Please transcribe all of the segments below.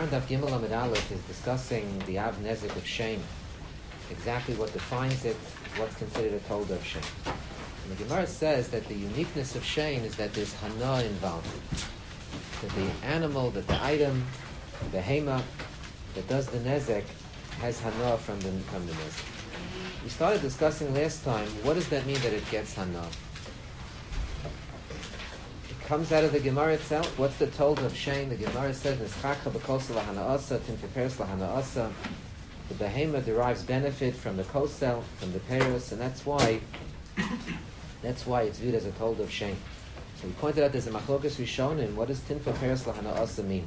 Gemara Daf Gimel Amud Aleph is discussing the Av Nezek of Shein, exactly what defines it, what's considered a tolda of Shein. And the Gemara says that the uniqueness of Shein is that there's hana involved. That the animal, that the item, the hema, that does the nezek has hana from the nezek. We started discussing last time, what does that mean that it gets hana? It comes out of the Gemara itself. What's the tolda of Shein? The Gemara says, Nischacha b'kosel lahanaasa, tinteperes lahanaasa. The behema derives benefit from the kosel, from the peros, and that's why it's viewed as a tolda of Shein. So we pointed out there's a machlokas rishonim. What does tinteperes lahanaasa mean?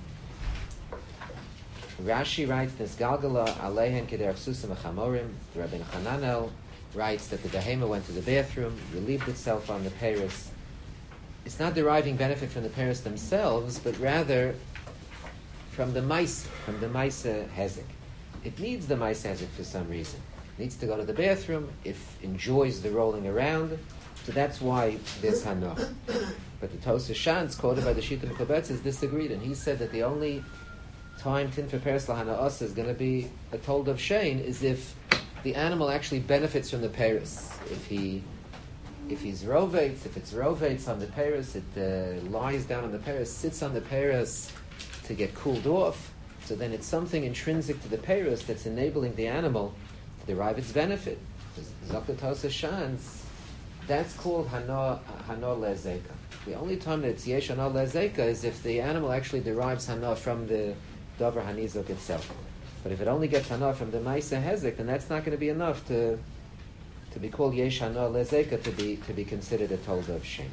Rashi writes, Nisgalgala alehen kederach susim v'chamorim. The Rabbeinu Hananel writes that the behema went to the bathroom, relieved itself on the peros. It's not deriving benefit from the peros themselves, but rather from the maisa hezek. It needs the maisa hezek for some reason. It needs to go to the bathroom. It enjoys the rolling around, so that's why there's hana. But the Tosas Shantz, quoted by the Shita Mekubetz, is disagreed, and he said that the only time tin for peros lahanaasa is going to be a tolda of Shein is if the animal actually benefits from the peros. If it's rovates on the peros, it lies down on the peros, sits on the peros to get cooled off. So then it's something intrinsic to the peros that's enabling the animal to derive its benefit. Zakta Tosas Shantz, that's called hana lezeka. The only time that it's yesh hana lezeka is if the animal actually derives hana from the davar hanizok itself. But if it only gets hana from the maisa hezek, then that's not going to be enough to be called yesh hana lezeka, to be considered a tolda of Shein.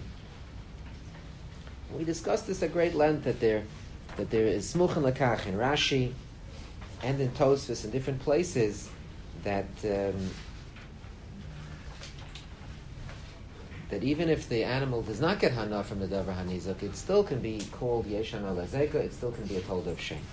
We discussed this at great length that there is smuchen lakach in Rashi and in Tosfos in different places that even if the animal does not get hana from the davar hanizok, it still can be called yesh hana lezeka. It still can be a tolda of Shein.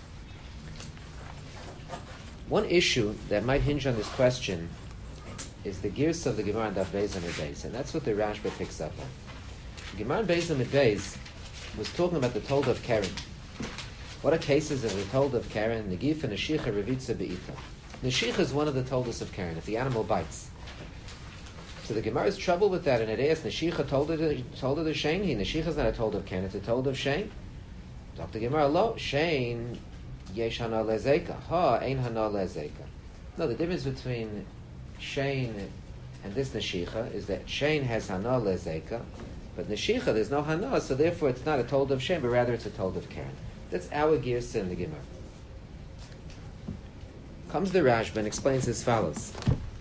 One issue that might hinge on this question is the gears of the Gemara and Daf Beis Amud Beis, and that's what the Rashba picks up on. The Gemara and Beis Amud Beis was talking about the tolda of Karen. What are cases of the tolda of Karen? Negif and Neshicha Revitza Be'ita. Neshicha is one of the toldas of Karen, if the animal bites. So the Gemara is troubled with that, and it asks, Neshicha tolda the Shein? Neshicha is not a tolda of Karen, it's a tolda of Shein. Dr. Gemara, lo, Shein, yesh hana lezeka. Ha, ein hana lezeka. No, the difference between Shein and this Neshicha is that Shein has hana lezeka, but Neshicha there's no hana, so therefore it's not a tolda of Shein, but rather it's a tolda of Karen. That's our girsa in the Gemara. Comes the Rashba and explains as follows.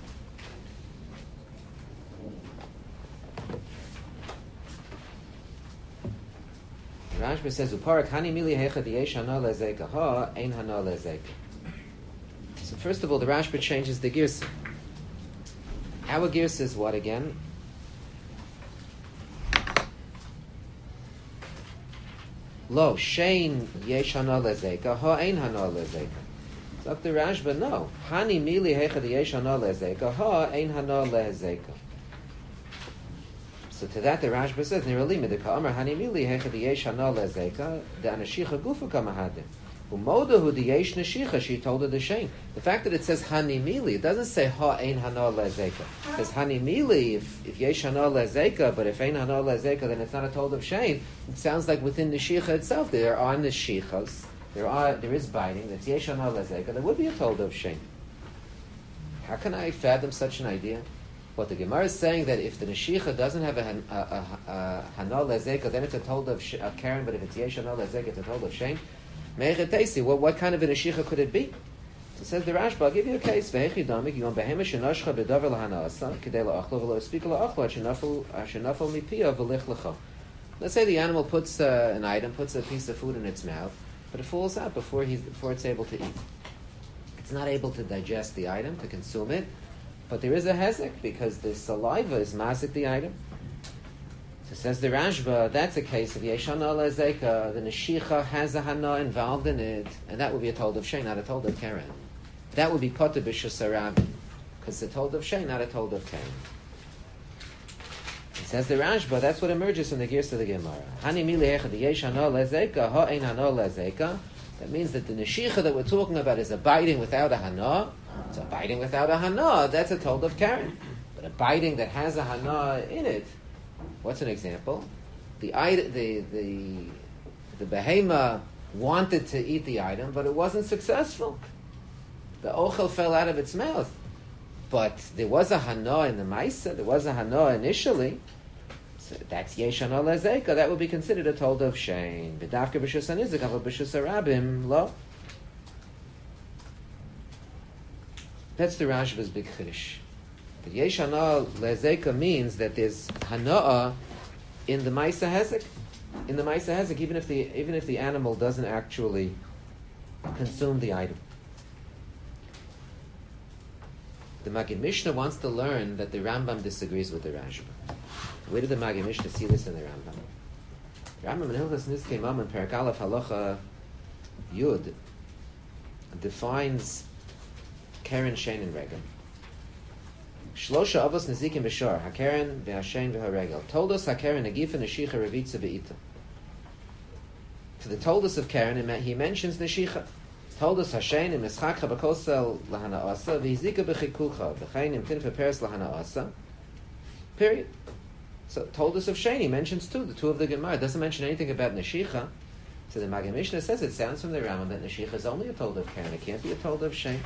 Rashba says, "Uparak hani mili hechad yesh hana lezeka ha ein hana lezeka." So first of all, the Rashba changes the girsa. Our girsa is what again? Lo shein yesh hana lezeka ha ein hana lezeka. So up the Rashba, no. Hani mili hechad yesh hana lezeka ha ein hana lezeka. So to that the Rashba says, "Nirali midika amar hani mili hechad yesh hana lezeka da neshicha gufa kamahadim." Umodahu the yesh neshicha, she told her the Shein. The fact that it says hani mili, it doesn't say ha ein hana lezeka. It says hani mili if yesh hana lezeka, but if ein hana lezeka, then it's not a tolda of Shein. It sounds like within the shicha itself there are neshichas, there is biting. That's yesh hana lezeka. There would be a tolda of Shein. How can I fathom such an idea? What the Gemara is saying that if the neshicha doesn't have a hana lezeka, then it's a tolda of Karen. But if it's yesh hana lezeka, it's a tolda of Shein. What kind of a neshicha could it be? So says the Rashba, I'll give you a case. Let's say the animal puts an item, puts a piece of food in its mouth, but it falls out before it's able to eat. It's not able to digest the item, to consume it, but there is a hezek because the saliva is mazik the item. So says the Rashba, that's a case of yesh hana lezeka, the neshicha has a hana involved in it, and that would be a tolda of Shein, not a tolda of Karen. That would be potter b'shus harabim, because it's a tolda of Shein, not a tolda of Karen. Says the Rashba, that's what emerges from the gears of the Gemara. Hani mili echad yesh hana lezeka, ha ein hana lezeka, That means that the neshicha that we're talking about is abiding without a hana. So abiding without a hana, that's a told of Karen. But abiding that has a hana in it, what's an example? The behema wanted to eat the item, but it wasn't successful. The ochel fell out of its mouth. But there was a hana in the maisa, there was a hana initially. So that's yesh hana lezeka. That would be considered a told of shein. B'davka b'shus hanizik, aval b'shus harabim, lo. That's the Rashba's big chiddush. But yesh hana lezeka means that there's hana in the maisa hezek. In the maisa hezek, even if the animal doesn't actually consume the item. The Magid Mishnah wants to learn that the Rambam disagrees with the Rashba. Where did the Magid Mishnah see this in the Rambam? Rambam in Hilchos Nizkei Mamon Perek Aleph Halacha Yud defines Keren, Shein, and Regel. Shlosha Avos Nezikim B'Shor HaKeren V'Hashein V'Haregel. Told us HaKeren Negifa Neshicha Revitza V'Ita. For the told us of Keren, he mentions Neshicha. Told us Hashem in Mischakcha B'Kosel Lahana Asa V'Hizika B'Chikucha V'Chayin Im Tinfa Peres Lahana Asa. Period. So told us of Shein, he mentions two, the two of the Gemara. It doesn't mention anything about Neshicha. So the Magid Mishnah says it sounds from the Rambam that Neshicha is only a told of Karen. It can't be a told of Shein.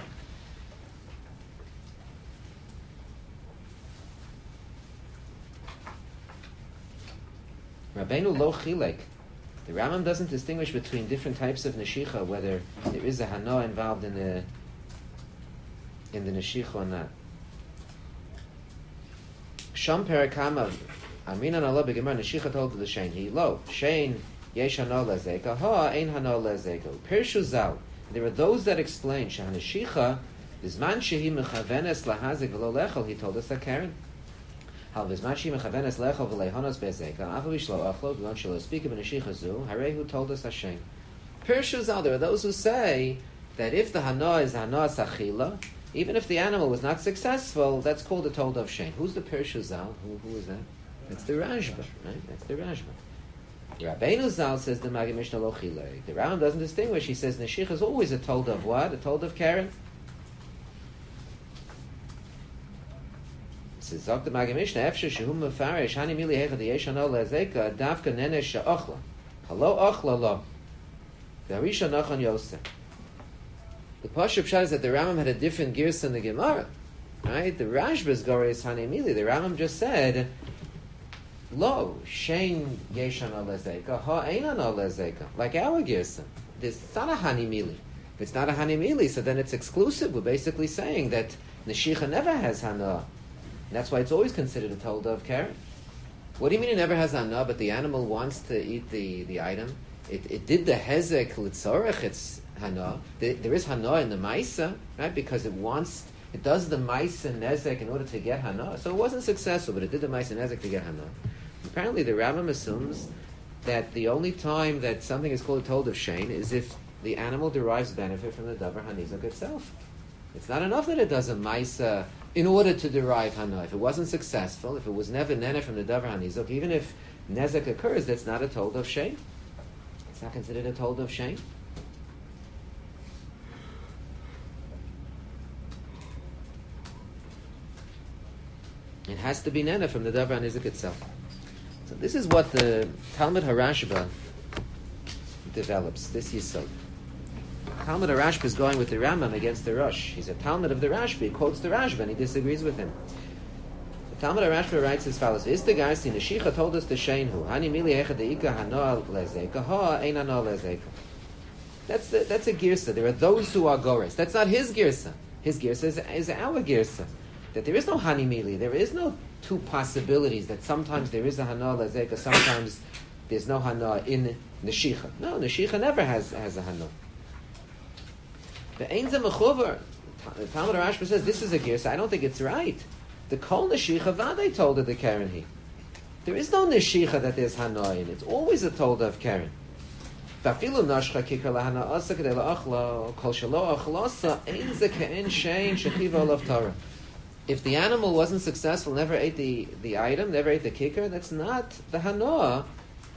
Rabbeinu Lo Chilek. The Rambam doesn't distinguish between different types of neshicha, whether there is a hana involved in the neshicha or not. Sham perakama aminan Allah b'gemar neshicha told to the shein he lo shein yesh hana lezeka ha ein hana lezeka Pirshu Zal. There are those that explain shahaneshicha bizman shehi mechavenes lahazik v'lo lechol. He told us that Karen. Hal v'zman shehi mechavenes lechol v'leihanos bezeka afu b'shlo achlo v'on shelo speak of neshicha zu harei who told us Hashem. Pirshu Zal. There are those who say that if the hana is hana sachila, even if the animal was not successful, that's called a told of shein. Who's the Pirshu Zal? Who is that? That's the Rashba, right? That's the Rashba. Rabbeinu Zal says the Magid Mishnah Lo Chilei. The Rambam doesn't distinguish. He says Neshicha is always a told of what? A told of Karen. Says Zok the Magid Mishnah Efshe Shehum Mefarish Hani Mili Hecha Yesh Hano Lezeka Davka Nenesh She'ochla Halo Ochla Lo V'Harisha Nachon Yosef. The Pashup Pshat is that the Rambam had a different gears in the Gemara. Right? The Rashba's Gori is Hani Mili. The Rambam just said Lo, Shein Yeshan Alezeka, Ha Einan Alezeka. Like our Girsa. It's not a Hani Mili. If it's not a Hani Mili, so then it's exclusive. We're basically saying that Neshicha never has Hana. And that's why it's always considered a Tolda of Karen. What do you mean it never has Hana, but the animal wants to eat the item? It did the Hezek Litzorech, it's Hana. There is Hana in the Maisa, right? Because it does the Maisa Nezek in order to get Hana. So it wasn't successful, but it did the Maisa Nezek to get Hana. Apparently, the Rambam assumes that the only time that something is called a told of shein is if the animal derives benefit from the davar hanizak itself. It's not enough that it does a maisa in order to derive hana. If it wasn't successful, if it was never nene from the davar hanizak, even if nezek occurs, that's not a told of shein. It's not considered a told of shein. It has to be nene from the davar hanizak itself. So this is what the Talmud HaRashba develops, this Yisod. Talmud HaRashba is going with the Rambam against the Rosh. He's a Talmud of the Rashba, he quotes the Rashba and he disagrees with him. The Talmud HaRashba writes as follows, Istagarsi Neshicha told us the Sheinhu, Hani Mili Echa Deika Hanoa Lezeka, Ha Ein Hanoa Lezeka. That's a girsa. There are those who are gores. That's not his girsa. His girsa is our girsa. That there is no Hani Mili, there is no two possibilities that sometimes there is a hana lezeka, sometimes there's no hana in neshicha. No, neshicha never has a hana. The Einza Mechuver, the Talmud Rashba says this is a girsa. I don't think it's right. The kol neshicha vaday told of the Karen he. There is no neshicha that there's hana in. It's always a told of Karen. Vafilu nashcha kikar lahana asa kedei laachla kol shelo achlasa einza ke'en shein shechiva olav Torah. If the animal wasn't successful, never ate the item, never ate the kicker, that's not the hanoah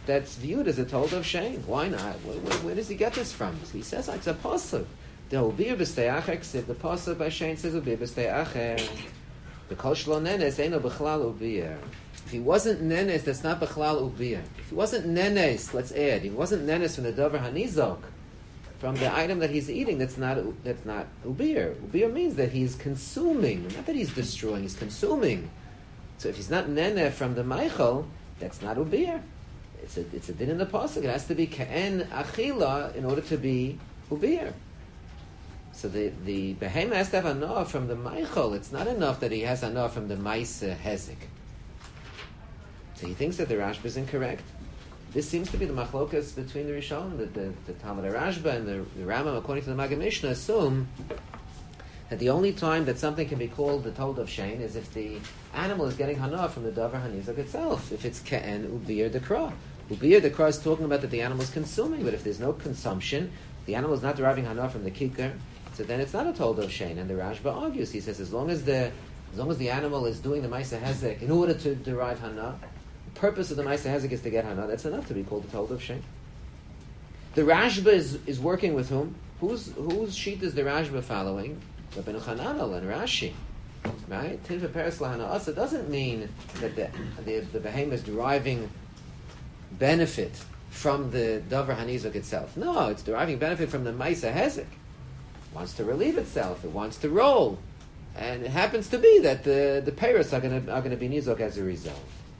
that's viewed as a told of shame. Why not? Where does he get this from? He says it's a pasuk. The ubir b'stei acher. The pasuk by Shane says ubir b'stei acher. The kol shlo nenes eino b'chlal ubir. If he wasn't nenes, that's not b'chlal ubir. If he wasn't nenes, let's add. If he wasn't nenes from the davar hanizok, from the item that he's eating, that's not ubir. Ubir means that he's consuming, not that he's destroying. He's consuming. So if he's not nene from the meichel, that's not ubir. It's a din in the pasuk. It has to be ka'en achila in order to be ubir. So the behema has to have anah from the meichel. It's not enough that he has anah from the maise hezek. So he thinks that the Rashba is incorrect. This seems to be the machlokas between the Rishonim, that the Talmud Rashba and the Rambam, according to the Maggid Mishnah, assume that the only time that something can be called the told of Shein is if the animal is getting hana from the davar hanizak itself. If it's ke'en ubir dekra. Ubir dekra is talking about that the animal is consuming, but if there's no consumption, the animal is not deriving hana from the kikar, so then it's not a told of Shein. And the Rashba argues, he says, as long as the animal is doing the Maisa Hezek in order to derive hana, the purpose of the Maisa Hezek is to get hana, that's enough to be called the told of Shein. The Rashba is working with whom? Whose sheet is the Rashba following? Rabbeinu Chananel and Rashi, right? Tilva Peres Lahana Asa doesn't mean that the behemoth is deriving benefit from the Davar Hanizuk itself. No, it's deriving benefit from the Maisa Hezek. It wants to relieve itself. It wants to roll, and it happens to be that the Peres are going to be Nizuk as a result.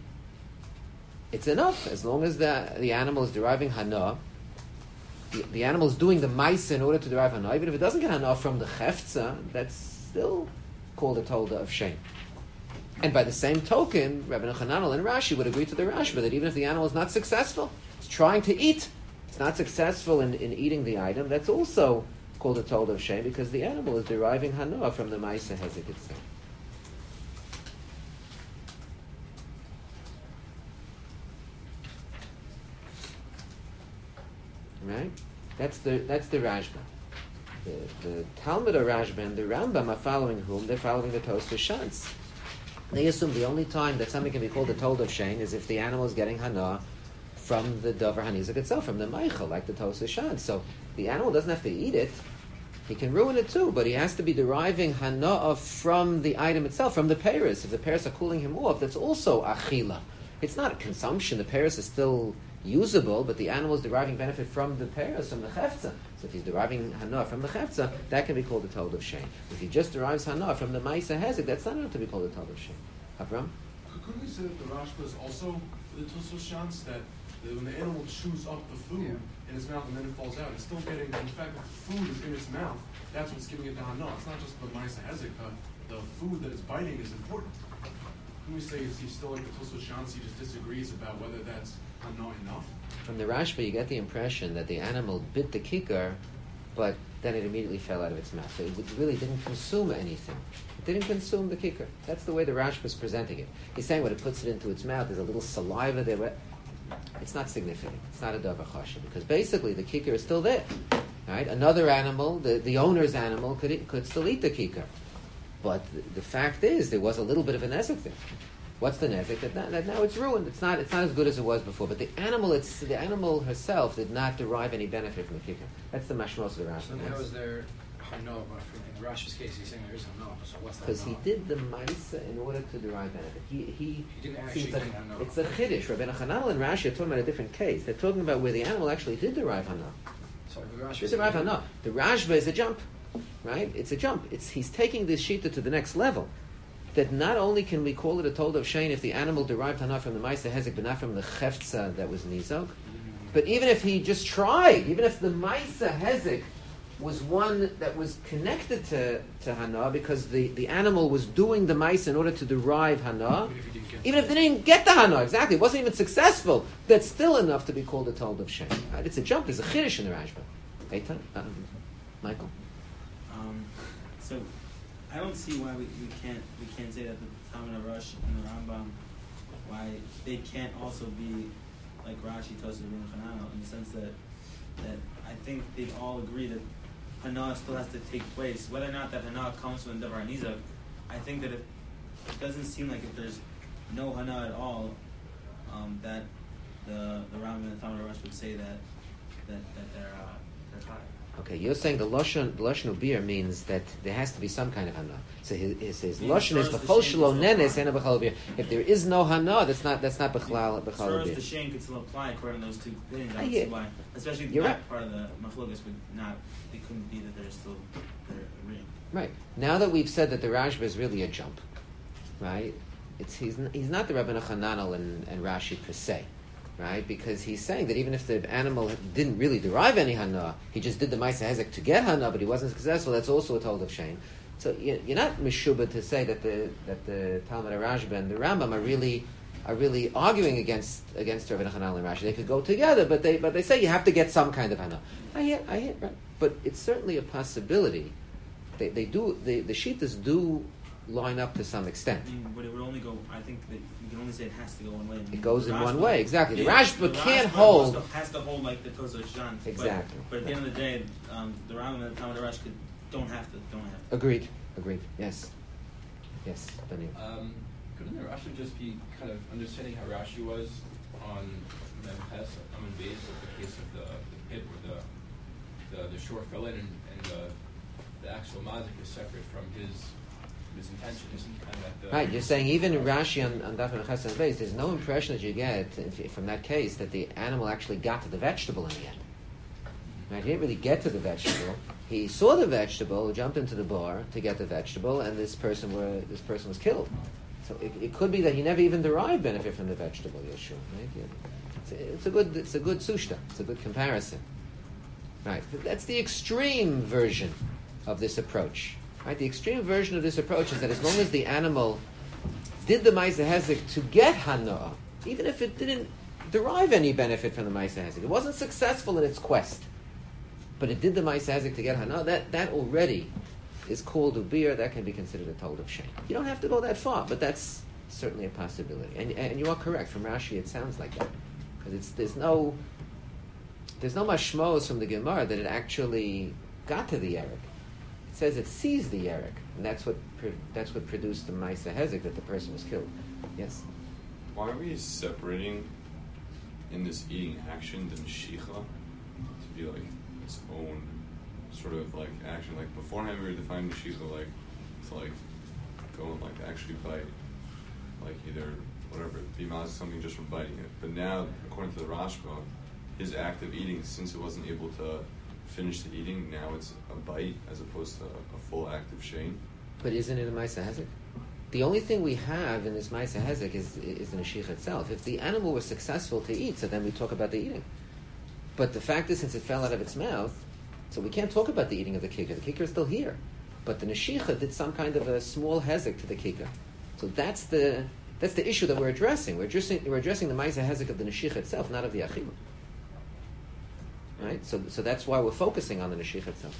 It's enough as long as the animal is deriving Hana. The animal is doing the maisa in order to derive hana. Even if it doesn't get hana from the chefza, that's still called a tolda of shame. And by the same token, Rabbeinu Chananel and Rashi would agree to the Rashba that even if the animal is not successful, it's trying to eat, it's not successful in eating the item, that's also called a tolda of shame because the animal is deriving hana from the maisa hezek itself. Right? That's the Rashba. The Talmud of Rashba and the Rambam are following whom? They're following the Tosfos Shantz. They assume the only time that something can be called a told of Shein is if the animal is getting hana from the Davar Hanizak itself, from the Meichel, like the Tosfos Shantz. So the animal doesn't have to eat it. He can ruin it too, but he has to be deriving hana from the item itself, from the Peres. If the Peres are cooling him off, that's also achila. It's not a consumption. The Peres is still usable, but the animal is deriving benefit from the Peres, from the Chefza. So if he's deriving Hana from the Chefza, that can be called a Told of Shein. If he just derives Hana from the Maisa Hezek, that's not enough to be called a Told of Shein. Avram? Couldn't we say that the Rashba is also the Tosfos Shantz, that when the animal chews up the food in its mouth and then it falls out, it's still getting, in fact, the food is in its mouth, that's what's giving it the Hana. It's not just the Maisa Hezek, the food that it's biting is important. Couldn't we say he's still like the Tosfos Shantz, he just disagrees about whether that's Hana enough? From the Rashba, you get the impression that the animal bit the kikar, but then it immediately fell out of its mouth. So it really didn't consume anything. It didn't consume the kikar. That's the way the Rashba is presenting it. He's saying when it puts it into its mouth, there's a little saliva there. It's not significant. It's not a davar chashuv because basically the kikar is still there. Right? Another animal, the owner's animal, could still eat the kikar. But the fact is, there was a little bit of a nezek there. What's the nezek? That now it's ruined. It's not as good as it was before. But the animal herself did not derive any benefit from the kikar. That's the mashmos of the Rashi. So how is there hana? In Rashi's case, he's saying there is hana. So what's that? Because he did the ma'isa in order to derive benefit. He didn't actually like, hana. it's a chiddush. Rabbeinu Chananel and Rashi are talking about a different case. They're talking about where the animal actually did derive hana. Sorry, the Rashi did derive hana. The Rashba is a jump, right? It's a jump. He's taking this shita to the next level. That not only can we call it a told of Shein if the animal derived hana from the Maisa Hezek, but not from the Chefza that was Nizok, but even if he just tried, even if the Maisa Hezek was one that was connected to hana, because the animal was doing the Maisa in order to derive hana, even if they didn't get the hana, exactly, it wasn't even successful, that's still enough to be called a told of Shein. Right? It's a jump, there's a chiddush in the Rashba. Eitan? Michael? So I don't see why we can't say that the Talmud of Rosh and the Rambam, why they can't also be like Rashi, Tosfos, and Chananel in the sense that I think they all agree that Hana still has to take place. Whether or not that Hana comes from Davar Nizak, I think that it doesn't seem like if there's no Hana at all, that the Rambam would say that they're chayav. Okay, you're saying the lashon ubir means that there has to be some kind of hana. So his lashon is b'chol shelo nenes and b'chol ubir. If there is no hana, that's not b'chlal As far as the ubir. shame could still apply according to those two things, I I don't hear- see why. Especially You're that right. part of the machlokas would not. It couldn't be that they're ring. Right. Now that we've said that the Rashba is really a jump, right? He's not the Rabbeinu Hananel and Rashi per se, right? Because he's saying that even if the animal didn't really derive any hana, he just did the Maisa Hezek to get hana, but he wasn't successful. That's also a told of shame. So you're not mishuba to say that the Talmud Rashba and the Rambam are really arguing against Rabbeinu Hananel and Rashi. They could go together, but they say you have to get some kind of hana. I hear, right? But it's certainly a possibility. The shittas do line up to some extent. I mean, but it would only go. I think that you can only say it has to go one way. It goes in The one Rashba- way, exactly. The Yeah, Rashba the can't Rashba hold. has to hold like the Tosa Shan. Exactly. But at the end of the day, the Rambam and the Talmud Rash don't have to. Agreed. Yes. Daniel. Couldn't the Rashi just be kind of understanding how Rashi was on Memches, Amun Beis, with the case of the pit where the shore fell in and the actual mazik is separate from his intention, isn't he? Kind of at the Right, you're saying even in Rashi on Daf Memches and Beis, there's no impression that you get from that case that the animal actually got to the vegetable in the end. Right, he didn't really get to the vegetable. He saw the vegetable, jumped into the bar to get the vegetable, and this person was killed. So it could be that he never even derived benefit from the vegetable, Yeshua. Right? Yeah. It's a good sushta. It's a good comparison. Right. That's the extreme version of this approach. Right. The extreme version of this approach is that as long as the animal did the Maisa Hezek to get Hanoah, even if it didn't derive any benefit from the Maisa Hezek, it wasn't successful in its quest, but it did the Maisa Hezek to get Hanoah, that already is called ubir. That can be considered a told of shame. You don't have to go that far, but that's certainly a possibility. And you are correct. From Rashi, it sounds like that, because there's no mashmos from the Gemara that it actually got to the Yerek. It says it sees the Yerek, and that's what produced the Maisa Hezek, that the person was killed. Yes. Why are we separating in this eating action the Neshicha to be like its own sort of like action? Like beforehand we were defining Neshicha like to like go and like actually bite, like either whatever, Bimaz something just from biting it. But now, according to the Rashba, his act of eating, since it wasn't able to finish the eating, now it's a bite as opposed to a full act of shame. But isn't it a Maisa Hezek? The only thing we have in this Maisa Hezek is the Neshicha itself. If the animal was successful to eat, so then we talk about the eating. But the fact is, since it fell out of its mouth, so we can't talk about the eating of the kikar. The kikar is still here. But the Neshicha did some kind of a small Hezek to the kikar. So that's the issue that we're addressing. We're addressing the Maisa Hezek of the Neshicha itself, not of the Achila. Right? So that's why we're focusing on the Neshicha itself.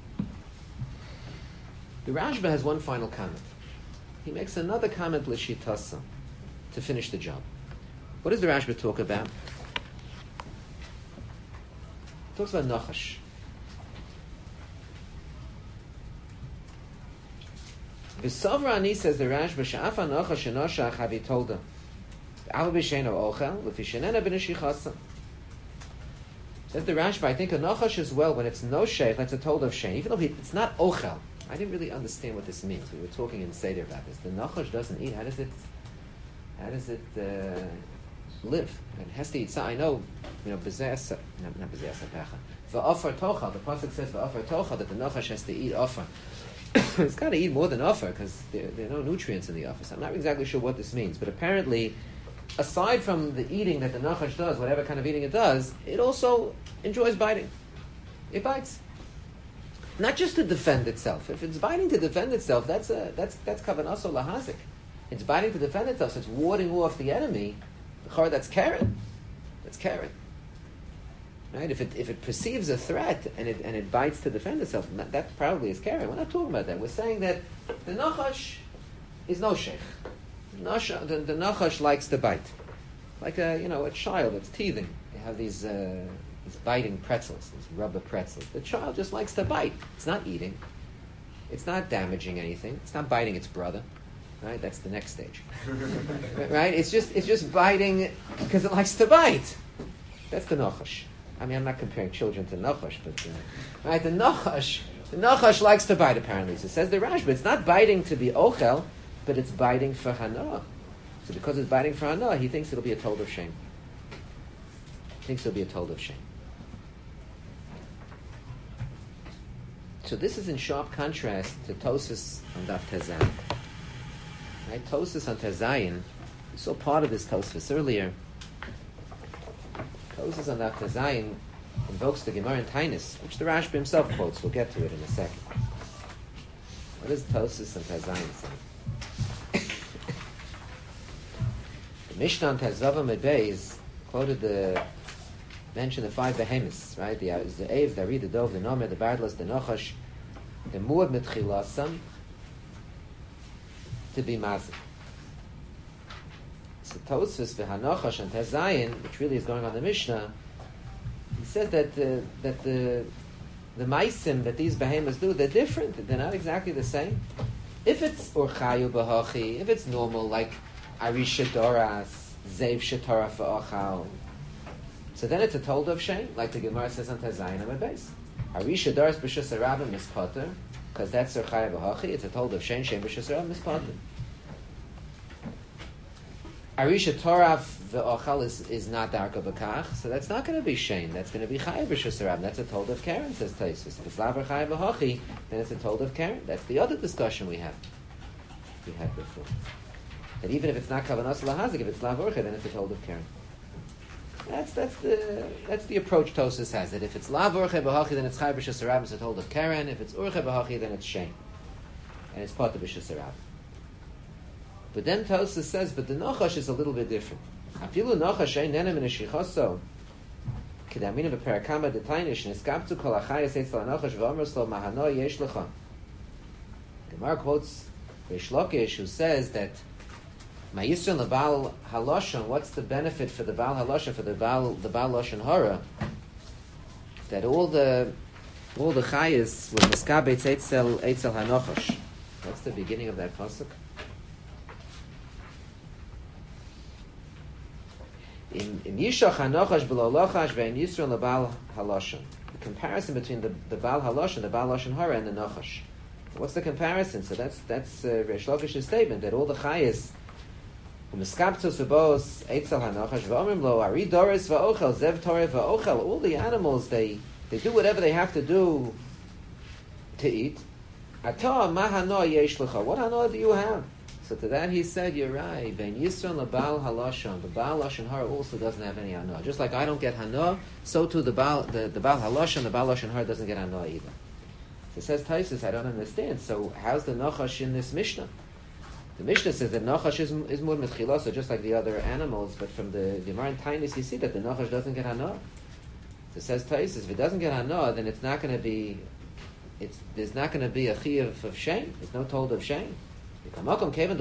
The Rashba has one final comment. He makes another comment, L'shitasa, to finish the job. What does the Rashba talk about? He talks about Nachash. V'savra ani, says the Rashba, she'afa Nachash enosha chavi tolda. Al b'sheino ochel, l'fishenena b'neshichasa. Says the Rashba, I think a Nachash as well, when it's no sheikh, that's a told of sheikh, even though it's not ochel. I didn't really understand what this means. We were talking in Seder about this. The Nachash doesn't eat. How does it live? It has to eat. So I know, not Bezeh Sapecha. V'afar tochal. The pasuk says v'afar tochal, that the Nachash has to eat afar. It's got to eat more than afar because there are no nutrients in the afar. So I'm not exactly sure what this means. But apparently, aside from the eating that the Nachash does, whatever kind of eating it does, it also enjoys biting. It bites. Not just to defend itself. If it's biting to defend itself, that's kavanaso lahazik. It's biting to defend itself. So it's warding off the enemy. That's Karen. That's Karen. Right? If it perceives a threat and it bites to defend itself, that probably is Karen. We're not talking about that. We're saying that the Nachash is no sheikh. The Nachash likes to bite, like a child that's teething. They have these biting pretzels, these rubber pretzels. The child just likes to bite. It's not eating. It's not damaging anything. It's not biting its brother. Right? That's the next stage. Right? It's just biting because it likes to bite. That's the Nachash. I mean, I'm not comparing children to Nachash, but right, the Nachash likes to bite. Apparently, so says the Rashba. It's not biting to be ochel, but it's biting for hana. So because it's biting for hana, he thinks it'll be a told of shame. He thinks it'll be a told of shame. So this is in sharp contrast to Tosfos on Daf Tezayin. Right, Tosfos on Tezayin. We saw part of this Tosfos earlier. Tosfos on Daf Tezayin invokes the Gemara in Tainus, which the Rashba himself quotes. We'll get to it in a second. What does Tosfos on Tezayin say? The Mishnah on Tezvav Medbeis quoted mentioned the 5 behemoths, right? The Eiv, the Ari, the Dov, the Nomer, the Bardlas, the Nochash, the Muad Mitchilasam, to be Mazik. So Tosfos v'Hanochash and Tezayin, which really is going on the Mishnah, he says that the Maisim that these behemoths do, they're different. They're not exactly the same. If it's Urchayu B'Hachi, if it's normal, like Arisha Doras, Zev Shetara Fa'achal, so then it's a told of shame, like the Gemara says on Tezayin Amud Beis. Arisha Doras B'Shus Arabim Mispater, because that's Urchayu B'Hachi, it's a told of shame B'Shus Arabim Mispater. Arisha Torah ve'ochal is not darka b'kach, so that's not going to be shame. That's going to be chayav b'shus harab. That's a told of Karen, says Tosfos. If it's laver chayav b'hachi, then it's a told of Karen. That's the other discussion we had before. That even if it's not kavanos lahazik, if it's lav orcha, then it's a told of Karen. That's the approach Tosfos has. That if it's lav orcha b'hachi, then it's chayav b'shus harab. It's a told of Karen. If it's orcha b'hachi, then it's shame, and it's part of b'shus harab. But then Tosfos says, but the Nachash is a little bit different. Afilu Nachash ein nenem in a shichaso. Kedamina b'perakama d'tainish neskaptu kol achayas etz l'Nachash v'omros lo mahano yesh lecha. Gemara quotes Reish Lakish, who says that Ma'yisron lebal haloshan. What's the benefit for the bal haloshan, for the bal loshan hara? That all the chayas were miskabetz etzel hanachash. That's the beginning of that pasuk. In Yishach HaNochash B'lo Lochash Ve'en Yisron LeBal HaLoshan. The comparison between the Bal HaLoshan, the Bal Loshan Hara, and the Nochash. What's the comparison? So that's Reish Lakish's statement that all the Chayas U'miskabtus V'bos Eitzel HaNochash V'omrim Lo Ari Doris V'ochel Zev Torah V'ochel. All the animals they do whatever they have to do to eat. Atah Ma Hano Yesh Lecha. What Hano do you have? So to that he said, you're right. Ben Yisron LeBal HaLashon. The Baal Lashon Hara also doesn't have any Hana. Just like I don't get Hana, so too the Baal HaLashon, the Baal Lashon Hara doesn't get Hana either. So says Tosfos, I don't understand. So how's the Nachash in this Mishnah? The Mishnah says that Nachash is more Metchila, so just like the other animals, but from the Gemara in Tainus you see that the Nachash doesn't get Hana. So says Tosfos, if it doesn't get Hana, then it's not going to be, there's not going to be a Chiyuv of shame. There's no told of shame. It's like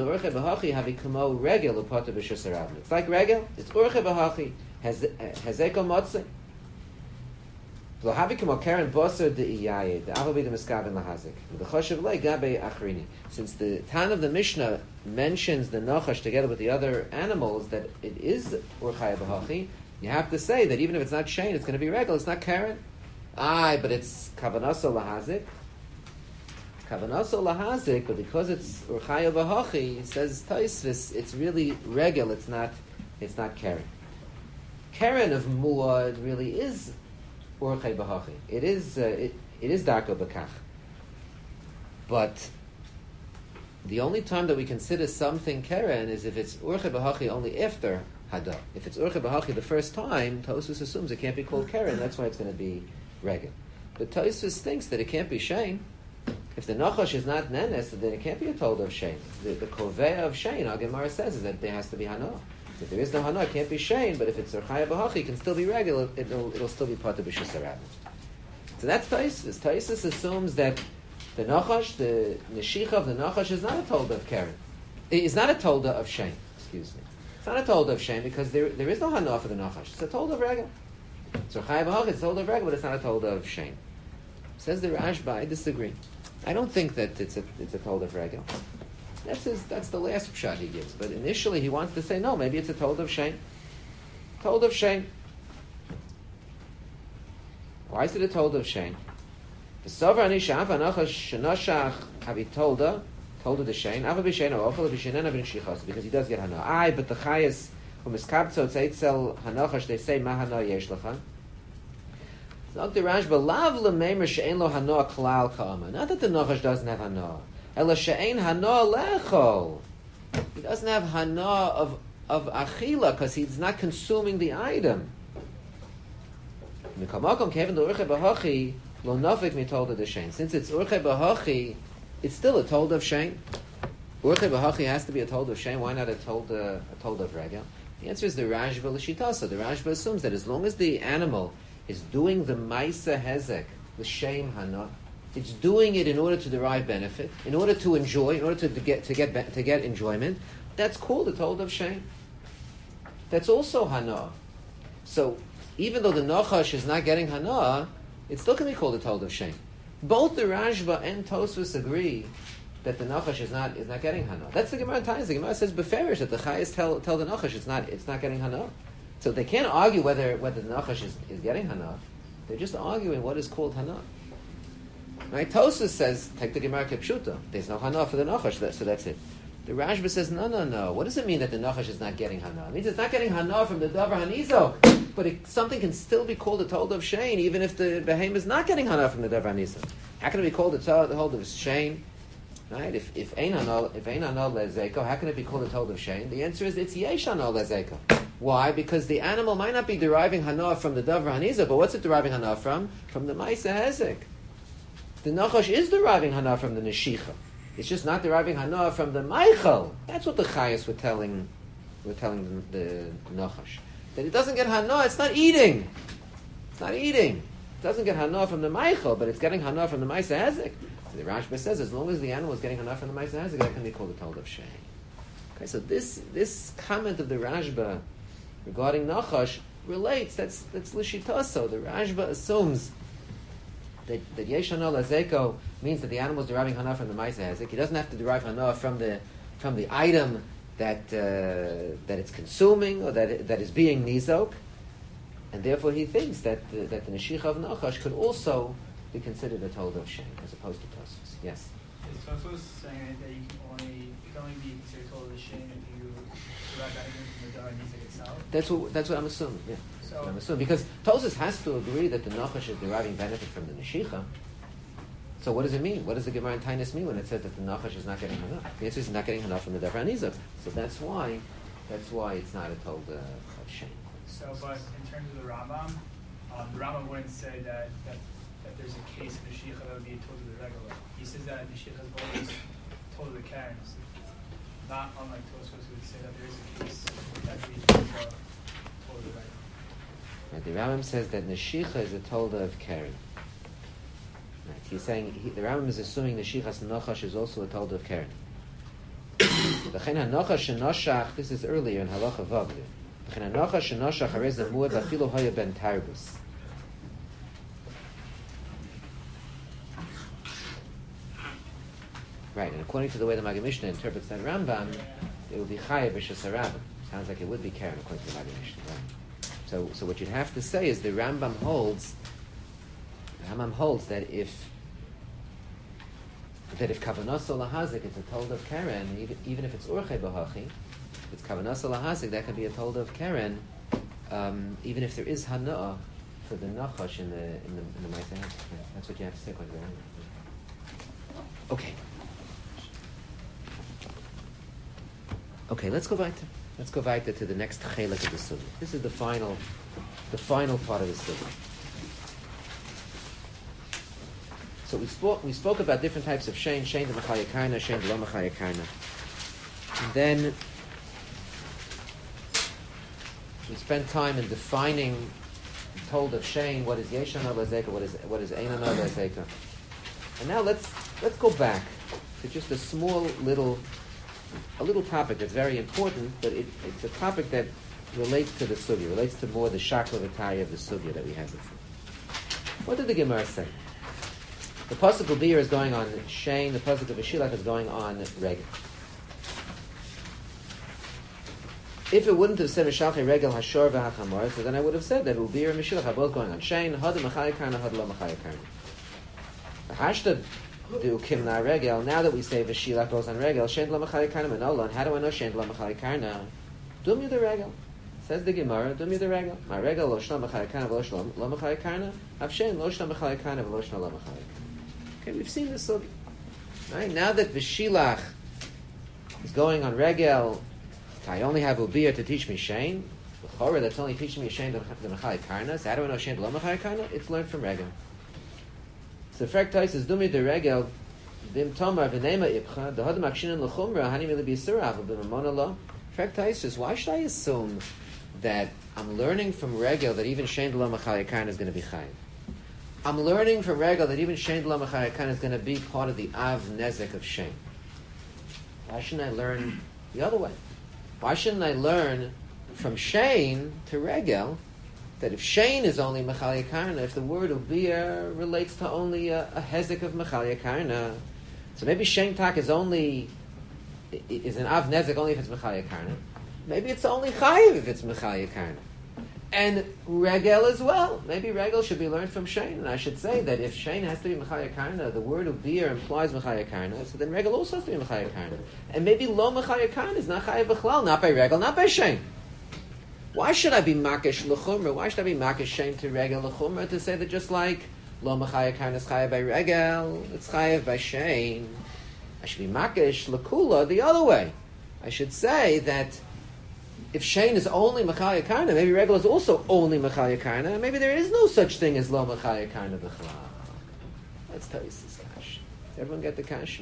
regel. It's urche b'hachi. Hezeko motzei. Lo havi kamo karen boser de'iyaye. De'avabi de'miskavin lahazik. V'choshev lei gabe achrini. Since the Tan of the Mishnah mentions the Nachash together with the other animals, that it is urche b'hachi, you have to say that even if it's not Shane, it's going to be regel. It's not karen. But it's kavanaso lahazik. Kavanaso lahazik, but because it's urchaya v'hachi, it says Tosfos, it's really regel. It's not keren. Keren of muad really is urchaya v'hachi. It is darko b'kach. But the only time that we consider something keren is if it's urchaya v'hachi only after hada. If it's urchaya v'hachi the first time, Tosfos assumes it can't be called keren. That's why it's going to be regel. But Tosfos thinks that it can't be shame. If the Nachash is not Nenes, then it can't be a told of Shane. The Kovea of Shane, our Gemara says, is that there has to be Hana. If there is no Hana, it can't be Shane, but if it's Urchaya B'hachi, it can still be regular, it'll still be part of B'shus harab. So that's Tosfos. Tosfos assumes that the Nachash, the Neshicha of the Nachash is not a told of Karen. It's not a told of Shane, excuse me. It's not a told of Shane because there is no Hana for the Nachash. It's a told of Regel. It's Urchaya B'hachi, it's a told of Regel, but it's not a told of Shane. Says the Rashba, I disagree. I don't think that it's a told of regel. That's the last pshat he gives. But initially he wants to say no. Maybe it's a told of shame. Told of shame. Why is it a told of Shane? The Sover Anisha Avanacha Shenoshach Havitolda the Shane Ava B'Shane or Ochel B'Shanena B'Nishichos because he does get Hana. But the Chayas from Miskabtzo Tzeitzl Hanachash they say Mahana Yesh Lachan. So the Rashba Lav L'Meimer She'en Lo Hana Klal Kama. Not that the Nachash doesn't have Hana. Ela She'en Hana Lechol. He doesn't have Hana of Achila because he's not consuming the item. Mikamakom Kevin the Urche B'Hachi Lo Nafik Mitolda the Shane. Since it's Urche B'Hachi, it's still a told of Shane. Urche B'Hachi has to be a told of Shane. Why not a told of Regel? The answer is the Rashba L'Shitasa. The Rashba assumes that as long as the animal is doing the Maisa Hezek, the Shame Hana, it's doing it in order to derive benefit, in order to enjoy, in order to get enjoyment. That's called a told of Shame. That's also Hana. So even though the Nachash is not getting Hana, it still can be called a told of Shame. Both the Rashba and Tosfos agree that the Nachash is not getting Hana. That's the Gemara Tanya. The Gemara says beferish that the Chayas tell the Nachash it's not getting Hana. So they can't argue whether the Nachash is getting Hana. They're just arguing what is called Hana. Right? Tosfos says take the Gemara Kepshuta. There's no Hana for the Nachash, so that's it. The Rashba says no. What does it mean that the Nachash is not getting Hana? It means it's not getting Hana from the Davar Hanizo. But something can still be called a told of Shane, even if the behem is not getting Hana from the Davar Hanizo. How can it be called a told of Shane? Right? If Ein Hana Lezeko, how can it be called a told of Shane? The answer is it's Yesh Hana Lezeko. Why? Because the animal might not be deriving Hana from the Davar Hanizo, but what's it deriving Hana from? From the Maisa Hezek. The Nachash is deriving Hana from the Neshicha. It's just not deriving Hana from the Meichel. That's what the Chayas were telling the Nachash. That it doesn't get Hana, it's not eating. It's not eating. It doesn't get Hana from the Meichel, but it's getting Hana from the Maisa Hezek. So the Rashba says as long as the animal is getting Hana from the Maisa Hezek, that can be called a told of Shane. Okay, so this comment of the Rashba regarding Nachash relates, that's Lishitaso. The Rashba assumes that Yesh Hana Lazeko means that the animal is deriving Hana from the Maisa Hezek. He doesn't have to derive Hana from the item that it's consuming or that is being nizok, and therefore he thinks that the Neshicha of Nachash could also be considered a told of Shane as opposed to Tosfos. Yes. Is Tosfos saying that you can only be considered told of Shane if you derive that from the Davar Hanizo itself? That's what I'm assuming. Yeah. So I'm assuming because Tosfos has to agree that the Nachash is deriving benefit from the Neshicha. So what does it mean? What does the Gemara in Tainus mean when it says that the Nachash is not getting Hana? The answer is not getting Hana from the Davar Hanizo. So that's why it's not a told of Shane. So, but in terms of the Rambam wouldn't say that there's a case of Neshicha that would be told to the regular. He says that Neshicha is always told to the Karen. Not unlike Tosfos who would say that there is a case that would be told to the regular. Right, the Rambam says that Neshicha is a tolda of Karen. Right, he's saying the Rambam is assuming Neshichas Nachash is also a tolda of Karen. V'chein hanochash shenoshach. This is earlier in Halacha Vav. V'chein hanochash shenoshach harez amud v'afilo hoya ben tarbus. Right, and according to the way the Maggid Mishnah interprets that Rambam, it would be chayav b'shasarabim. Sounds like it would be Karen according to the Maggid Mishnah. Right? So what you'd have to say is the Rambam holds that if kavanas lahazik it's a told of Karen, even if it's urche b'hachi, if it's kavanas lahazik, that can be a told of Karen, even if there is hana for the nachash in the Maisa Hezek. That's what you have to say according to the Rambam. Okay, let's go back to the next chelik of the sugya. This is the final part of the sugya. So we spoke about different types of shein the machaya karna, shein the lo machaya karna, and then we spent time in defining told of shein, what is yesh hana lezeka, what is ein hana lezeka, and now let's go back to just a little topic that's very important, but it's a topic that relates to the sugya, relates to more the shakla v'taya of the sugya that we have before. What did the Gemara say? The pasuk of Beer is going on shein, the pasuk of Shilach is going on reg. If it wouldn't have said Mishalchei Regel Hashor v'Hachamor, so then I would have said that Ubir and Meshilach are both going on Shein, Hada Machaya Karna, Hada Lo Machaya Karna. The Hashta do Kimna Regel, now that we say Veshilach goes on Regel, Shein Lo Machaya Karna Manola, and how do I know Shein Lo Machaya Karna? Dum you the Regel. Says the Gemara, Dum you the Regel. My Regel Lo Shna Machaya Karna, Lo Shna Lo Machaya Karna, Av Shein Lo Shna Machaya Karna, Lo Shna Lo Machaya Karna. Okay, we've seen this sugi. Right? Now that Veshilach is going on Regel, I only have Ubir to teach me Shein. The Chorah that's only teaching me Shein the Machai Karna. So how do I know Shein Lo Machai Karna? It's learned from Regel. So Frek Tais is Dumi de Regel Bim Tomar V'nema Ipcha the Hodam Akshinan L'Chumra Hani Mili B'Yisura B'Im Amona Lo. Frek Tais is, why should I assume that I'm learning from Regel that even Shein Lo Machai Karna is going to be Chayiv? I'm learning from Regel that even Shein Lo Machai Karna is going to be part of the Av Nezek of Shein. Why shouldn't I learn the other way? Why shouldn't I learn from Shein to Regel that if Shein is only Mechalya Karna, if the word Ubir relates to only a hezek of Mechalya Karna, so maybe Shein Tak is an Av Nezek only if it's Mechalya Karna. Maybe it's only Chayiv if it's Mechalya Karna. And Regel as well. Maybe Regel should be learned from Shein. And I should say that if Shein has to be Mechaya Karna, the word Ubir implies Mechaya Karna, so then Regel also has to be Mechaya Karna. And maybe Lo Mechaya Karna is not Chayav B'chlal, not by Regel, not by Shein. Why should I be Makish L'chumra? Why should I be Makish Shein to Regel L'chumra to say that just like Lo Mechaya Karna is Chayav by Regel, it's Chayav by Shein? I should be Makish L'kula the other way. I should say that if Shein is only Mechaya Karna, maybe Regel is also only Mechaya Karna, and maybe there is no such thing as Lo Mechaya Karna B'chlal. Let's tell you this kasha. Does everyone get the kasha?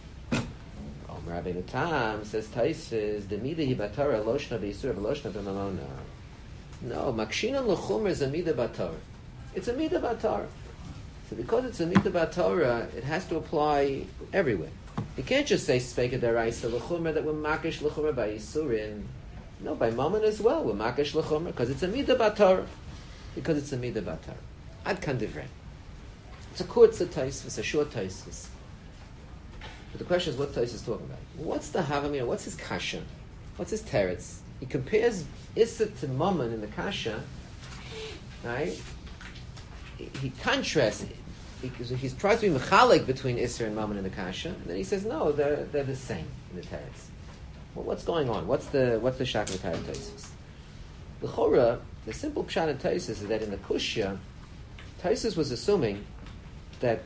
Rabbeinu Tam says Taisis Demida Hibatara Loshna B'Yisur V'Loshna B'Mamona. No, Makshinan L'Chumra is a Mida Batar. It's a Mida Batar. So because it's a Mida Batar, it has to apply everywhere. You can't just say Sveka Daraisa L'Chumra that we're Makish L'Chumra by Yisurin. No, by Mammon as well, we're Makish L'Chumra because it's a Mida Batar. Because it's a Mida Batar. Ad Kan Divrei. It's a kurtza Taisis, a short Taisis. But the question is, what Tais is talking about? What's the Havamina? What's his kasha? What's his teretz? He compares Issa to Mammon in the kasha, right? He contrasts it. He tries to be mechalik between Issa and Mammon in the kasha, and then he says, no, they're the same in the teretz. Well, what's going on? What's the shak of the Taisis? The Chorah, the simple pshat in Taisis is that in the kushya, Taisis was assuming that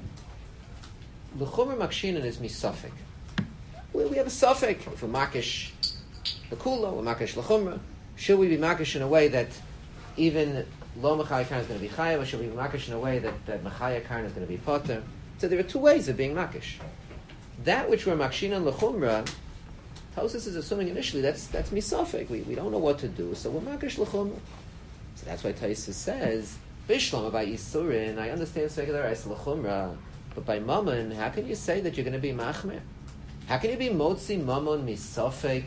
L'chumra makshinan is misafik. We have a suffix. If we're makish l'kula, we're makish l'chumra. Should we be makish in a way that even lo mechaya karna is going to be chayav, or should we be makish in a way that mechaya karna is going to be poter? So there are two ways of being makish. That which we're makshinan l'chumra, Tosis is assuming initially that's misafik. We don't know what to do, so we're makish l'chumra. So that's why Tosis says bishlam by yisurin. I understand secular is l'chumra. But by Mammon, how can you say that you're going to be machmer? How can you be motzi Mammon misafek?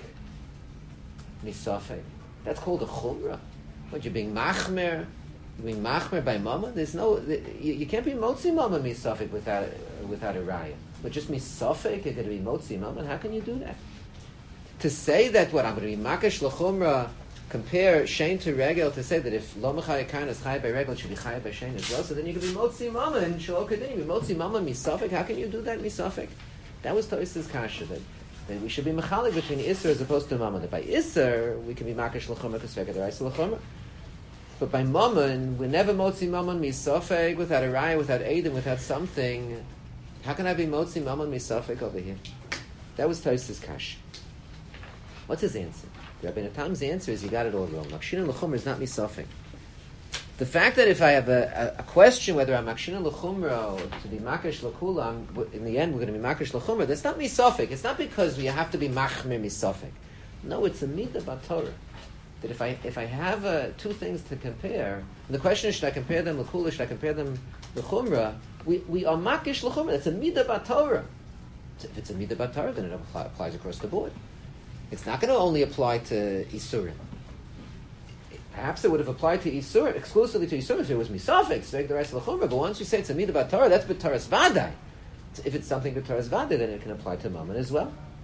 That's called a chumrah. What, you're being machmer? You're being machmer by Mammon? There's no, you can't be motzi Mammon misafek without a raya. But just misafek, you're going to be motzi Mammon. How can you do that? To say that what I'm going to be makesh l'chumrah, compare Shein to Regel, to say that if Lo Mechaya Karna is Chai by Regel, it should be Chai by Shein as well. So then you can be Motzi Mammon, Shalom Kedin, be Motzi Mammon Misafik. How can you do that Misafik? That was Tois's kasha, that we should be Mechalik between Isser as opposed to Mammon. That by Isser, we can be Makesh L'chumrah, Kesveka D'Raisa L'chumrah. But by Mammon, we're never Motzi Mammon Misafik, without a Raya, without Eidim, without something. How can I be Motzi Mammon Misafik over here? That was Tois's kasha. What's his answer? Rabbeinu Tam's answer is, you got it all wrong. Makshinan l'chumra is not misafik. The fact that if I have a question whether I'm makshinan l'chumra or to be makesh l'kula, in the end we're going to be makesh l'chumra, that's not misafik. It's not because we have to be machmer misafik. No, it's a midah b'Torah. That if I have two things to compare, and the question is, should I compare them l'kula, should I compare them l'chumra, we are makesh l'chumra. That's a midah b'Torah. If it's a midah b'Torah, then it applies across the board. It's not going to only apply to Isurim. Perhaps it would have applied to Isurim, exclusively to Isurim, if it was Misafik, Sveg the rest of the Chumrah. But once you say it's a Midah B'Torah, that's B'Toras Vadai. If it's something B'Toras Vadai, then it can apply to Mammon as well.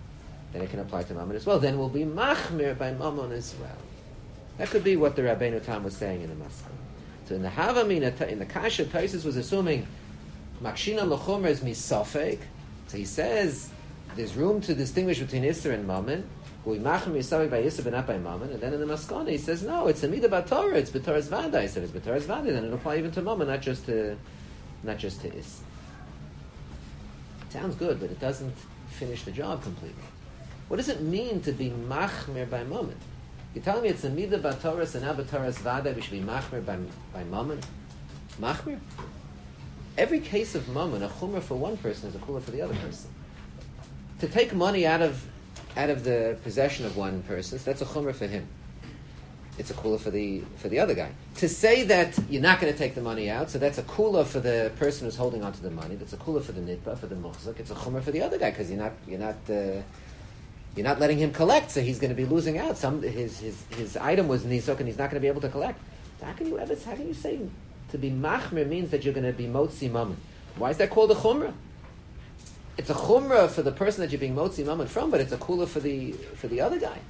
then it can apply to Mammon as well. Then we'll be machmir by Mammon as well. That could be what the Rabbeinu Tam was saying in the Maskon. So in the Havamina, in the Kasha, Taisus was assuming Makshina L'chomer is misafek. So he says there's room to distinguish between Isser and Mammon. We machmir misafek by Isser but not by Mammon. And then in the Maskon he says no, it's a midah b'Torah, it's b'Torah's vada. He said it's b'Torah's vada, then it'll apply even to Mammon, not just to Isser. It sounds good, but it doesn't finish the job completely. What does it mean to be machmir by Mammon? You're telling me it's a midah b'Torah and not b'Torah's vada, we should be machmir by Mammon? Machmir? Every case of Mammon, a chumrah for one person is a chumrah for the other person. To take money out of the possession of one person, so that's a chumrah for him. It's a kula for the other guy. To say that you're not going to take the money out, so that's a kula for the person who's holding onto the money. That's a kula for the nitba, for the muhzak. It's a chumrah for the other guy because you're not letting him collect, so he's going to be losing out. His item was nizok and he's not going to be able to collect. How can you say to be machmir means that you're going to be motzi mammon? Why is that called a chumrah? It's a chumrah for the person that you're being motzi mammon from, but it's a kula for the other guy.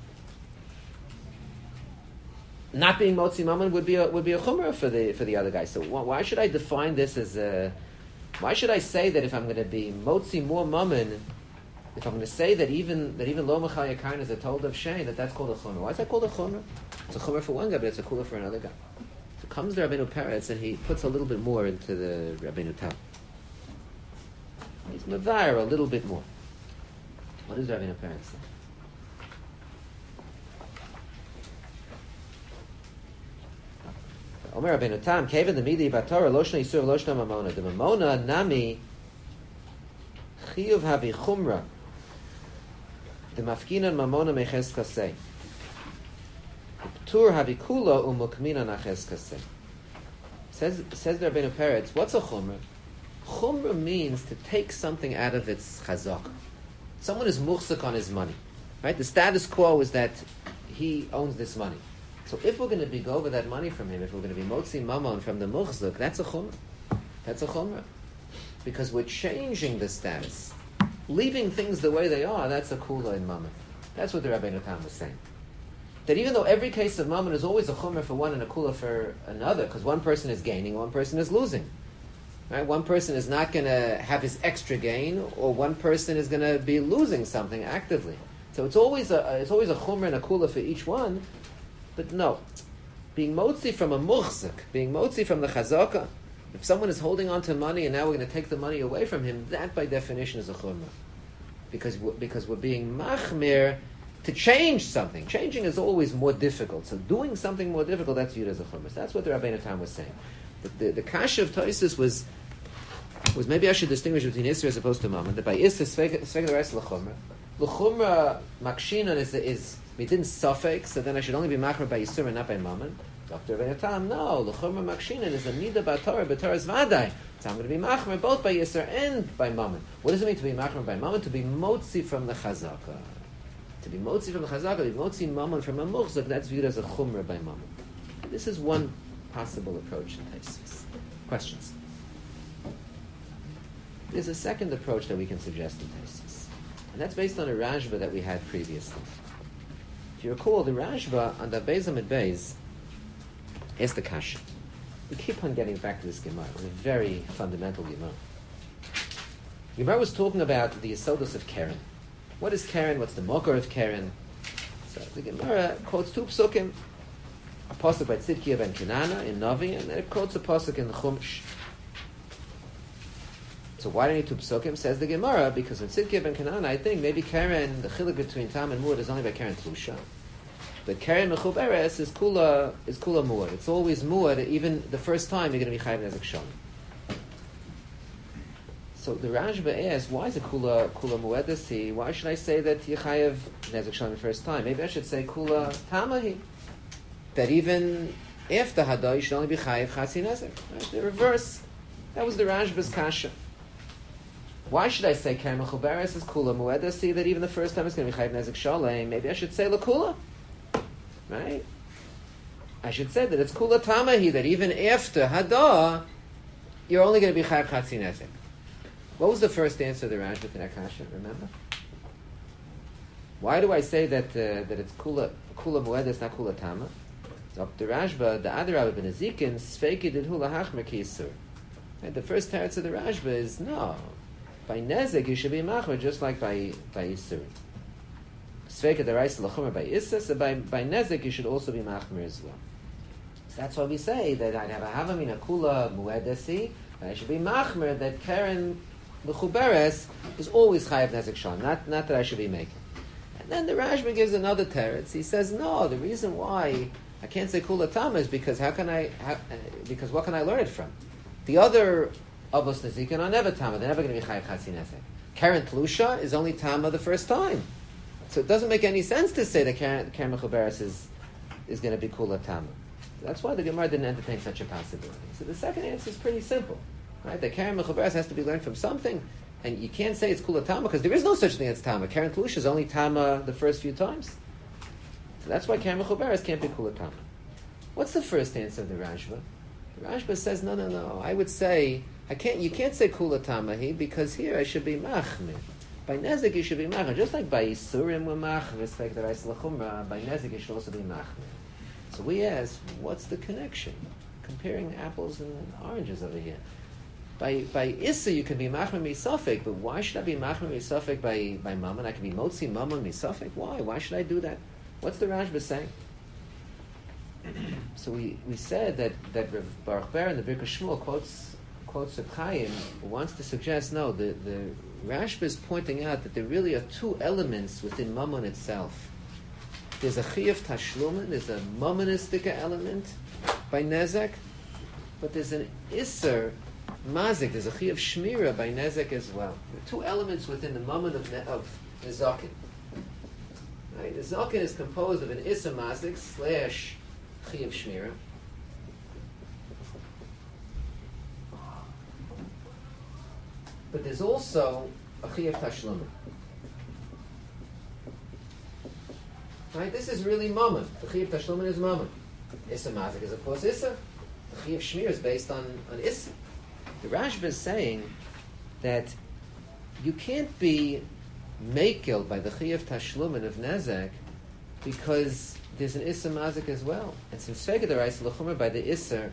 Not being motzi mammon would be a chumrah for the other guy. So why should I define this as a? Why should I say that if I'm going to be motzi more mammon, if I'm going to say that even lo mechaya kain is a told of shein, that's called a chumrah? Why is that called a chumrah? It's a chumrah for one guy, but it's a kula for another guy. So comes the Rabbeinu Peretz and he puts a little bit more into the Rabbeinu Tam. He's mevayer a little bit more. What does Rabbeinu Peretz say? Omer Rabbeinu Tam, Kevin the Midi Batorah Loshna Yisur Loshna Mamona. The Mamona Nami Chiyuv Havi Chumra. The Mafkinan Mamona Meches Kasei. Ptur Havi Kula Umukmina Naches Kasei. Says the Rabbeinu Peretz, what's a Chumra? Chumra means to take something out of its chazak. Someone is muhzak on his money, right? The status quo is that he owns this money. So if we're going to be go over that money from him, if we're going to be motzi mammon from the muhzak, that's a chumrah. That's a chumrah. Because we're changing the status. Leaving things the way they are, that's a kula in mammon. That's what the Rabbeinu Tam was saying. That even though every case of mammon is always a chumrah for one and a kula for another, because one person is gaining, one person is losing. Right? One person is not going to have his extra gain, or one person is going to be losing something actively. So it's always a chumrah and a kula for each one. But no, being motzi from a muhzak, being motzi from the chazaka, if someone is holding on to money and now we're going to take the money away from him, that by definition is a chumrah. Because we're being machmir to change something. Changing is always more difficult. So doing something more difficult, that's viewed as a chumrah. So that's what the Rabbeinu Tam was saying. The kasha of Taisus was maybe I should distinguish between Isser as opposed to Mammon. That by Isser, sveg the rest l'chumrah. L'chumrah makshinon is we didn't suffix, so then I should only be machmer by Yisur and not by Mammon. Dr. Rabbeinu Tam, no, l'chumrah makshinon is a midah b'Torah's vadai. So I'm going to be machmer both by Yisur and by Mammon. What does it mean to be machmer by Mammon? To be motzi from the chazaka. To be motzi from the chazaka, to be motzi Mammon from a muhzak, that's viewed as a chumrah by Mammon. This is one possible approach in Taisus. Questions? There's a second approach that we can suggest in Taisus, and that's based on a Rashba that we had previously. If you recall, the Rashba on the Beis Amid Beis is the kasha. We keep on getting back to this Gemara. It's a very fundamental Gemara. Gemara was talking about the Yesodus of Keren. What is Keren? What's the Mokar of Keren? So the Gemara quotes two psukim. A pasuk by Tzidkiya ben Kenana in Navi, and then it quotes a pasuk in the Chumash. So why do you need two psukim? Says the Gemara, because in Tzidkiya ben Kenana, I think maybe Keren, the chiluk between Tam and Muad is only by Keren Tlusha. But Keren Mechuberes is kula Muad. It's always Muad, even the first time you're going to be Chayav Nezek Shalom. So the Rashba asks, why is it kula Muadasi? Why should I say that you Chayav Nezek Shalom the first time? Maybe I should say kula Tamahi. That even after Hadah, you should only be Chayav Chatzi Nezek. Right? The reverse. That was the Rashba's kasha. Why should I say Keren Mechuberes is kula Muadasi? That even the first time it's going to be Chayav Nezek Shalom. Maybe I should say Lakula. Right? I should say that it's kula tamahi, that even after Hadah, you're only going to be chayav chatzi nezek. What was the first answer of the Rashba to that kasha? Remember? Why do I say that it's kula muedes, not kula tama? So up the Rashba, the other Rabbi ben Ezekin, Sveiki did hula hachmer ki isur. And the first teretz of the Rashba is no. By nezek you should be machmer just like by isur. Sveika the rice lachumer by issa, so by nezek you should also be machmer as well. So that's why we say that I'd have a havamina kula muedesi, and I should be machmer that Karen l'chuberes is always chayav nezek shon, not that I should be making. And then the Rashba gives another teretz. He says no, the reason why I can't say kula tama is because because what can I learn it from? The other avos nezikin are never tama; they're never going to be chayav chatzi nezek. Karen tlusha is only tama the first time. So it doesn't make any sense to say that Karen Mechuberes is going to be kula tama. That's why the Gemara didn't entertain such a possibility. So the second answer is pretty simple, right? That Karen Mechuberes has to be learned from something, and you can't say it's kula tama because there is no such thing as tama. Karen Tlusha is only tama the first few times. So that's why Karen Mechuberes can't be kula tama. What's the first answer of the Rashba? The Rashba says no. I would say you can't say kula tama because here I should be machmir. By nezek you should be machmer, just like by isurim we're machmer. It's like the rice lachumra. By nezek you should also be machmer. So we ask, what's the connection? Comparing apples and oranges over here. By issa you can be machmer misafek, but why should I be machmer misafek by mammon? I can be motzi mammon misafek. Why? Why should I do that? What's the Rashba saying? So we said that Rav Baruch Ber in the Birkas Shmuel quotes a Chaim who wants to suggest the Rashba is pointing out that there really are two elements within mammon itself. There's a chiyuv tashlumin, there's a mammonistic element by nezek, but there's an isser mazik, there's a chiyuv shmira by nezek as well. There are two elements within the mammon of nezakin. Right? The zakin is composed of an isser mazik / chiyuv shmira. But there's also a chiyuv tashlumin. Right? This is really mammon. The chiyuv tashlumin is mammon. Issa mazik is of course issa. The chiyuv shmir is based on issa. The Rashba is saying that you can't be makil by the chiyuv tashlumin of nezek because there's an issa mazik as well. And since svega deraisa l'chumer by the issa,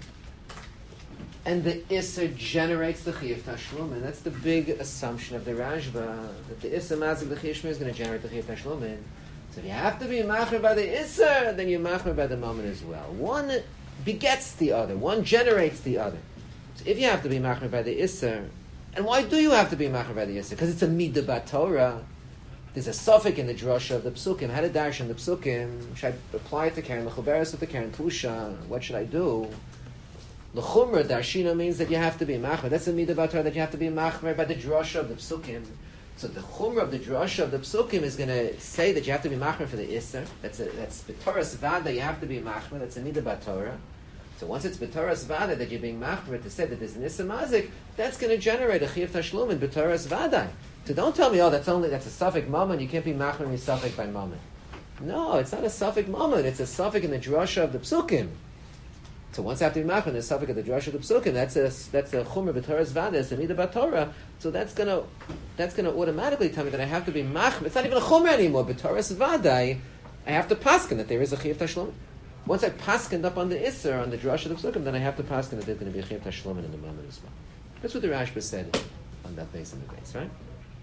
and the Isser generates the Chiyuv Tashlumin. That's the big assumption of the Rashba, that the Isser Mazik, the Chiyuv Shmir, is going to generate the Chiyuv Tashlumin. So if you have to be machmer by the Isser, then you're machmer by the Mammon as well. One begets the other. One generates the other. So if you have to be machmer by the Isser, and why do you have to be machmer by the Isser? Because it's a midah b'Torah. There's a suffix in the drasha of the Psukim. How to dash in the Psukim? Should I apply it to Karen Mechuberes or to Karen Tlusha? What should I do? L'chumra darshina means that you have to be machmer. That's a midah b'Torah, that you have to be machmer by the drasha of the Psukim. So the chumra of the drasha of the Psukim is going to say that you have to be machmer for the Isser. That's b'Torah's vada, you have to be machmer. That's a midah b'Torah. So once it's b'Torah's vada that you're being machmer to say that there's an Isser mazik, that's going to generate a chiyuv tashlum in b'Torah's vada. So don't tell me, that's a suffix mammon, you can't be machmer in suffix by mammon. No, it's not a suffix mammon, it's a suffix in the drasha of the Psukim. So once I have to be machmer, the suffix of the drasha of the Psukim, that's a chumra b'Torah's vada, it's a midah b'Torah. So that's gonna automatically tell me that I have to be machmer. It's not even a chumra anymore. B'Torah's vada, I have to paskin that there is a chiyuv tashlum. Once I paskined up on the Isser, on the drasha of the Psukim, then I have to paskin that there's going to be a chiyuv tashlum in the moment as well. That's what the Rashba said on that base in the base, right?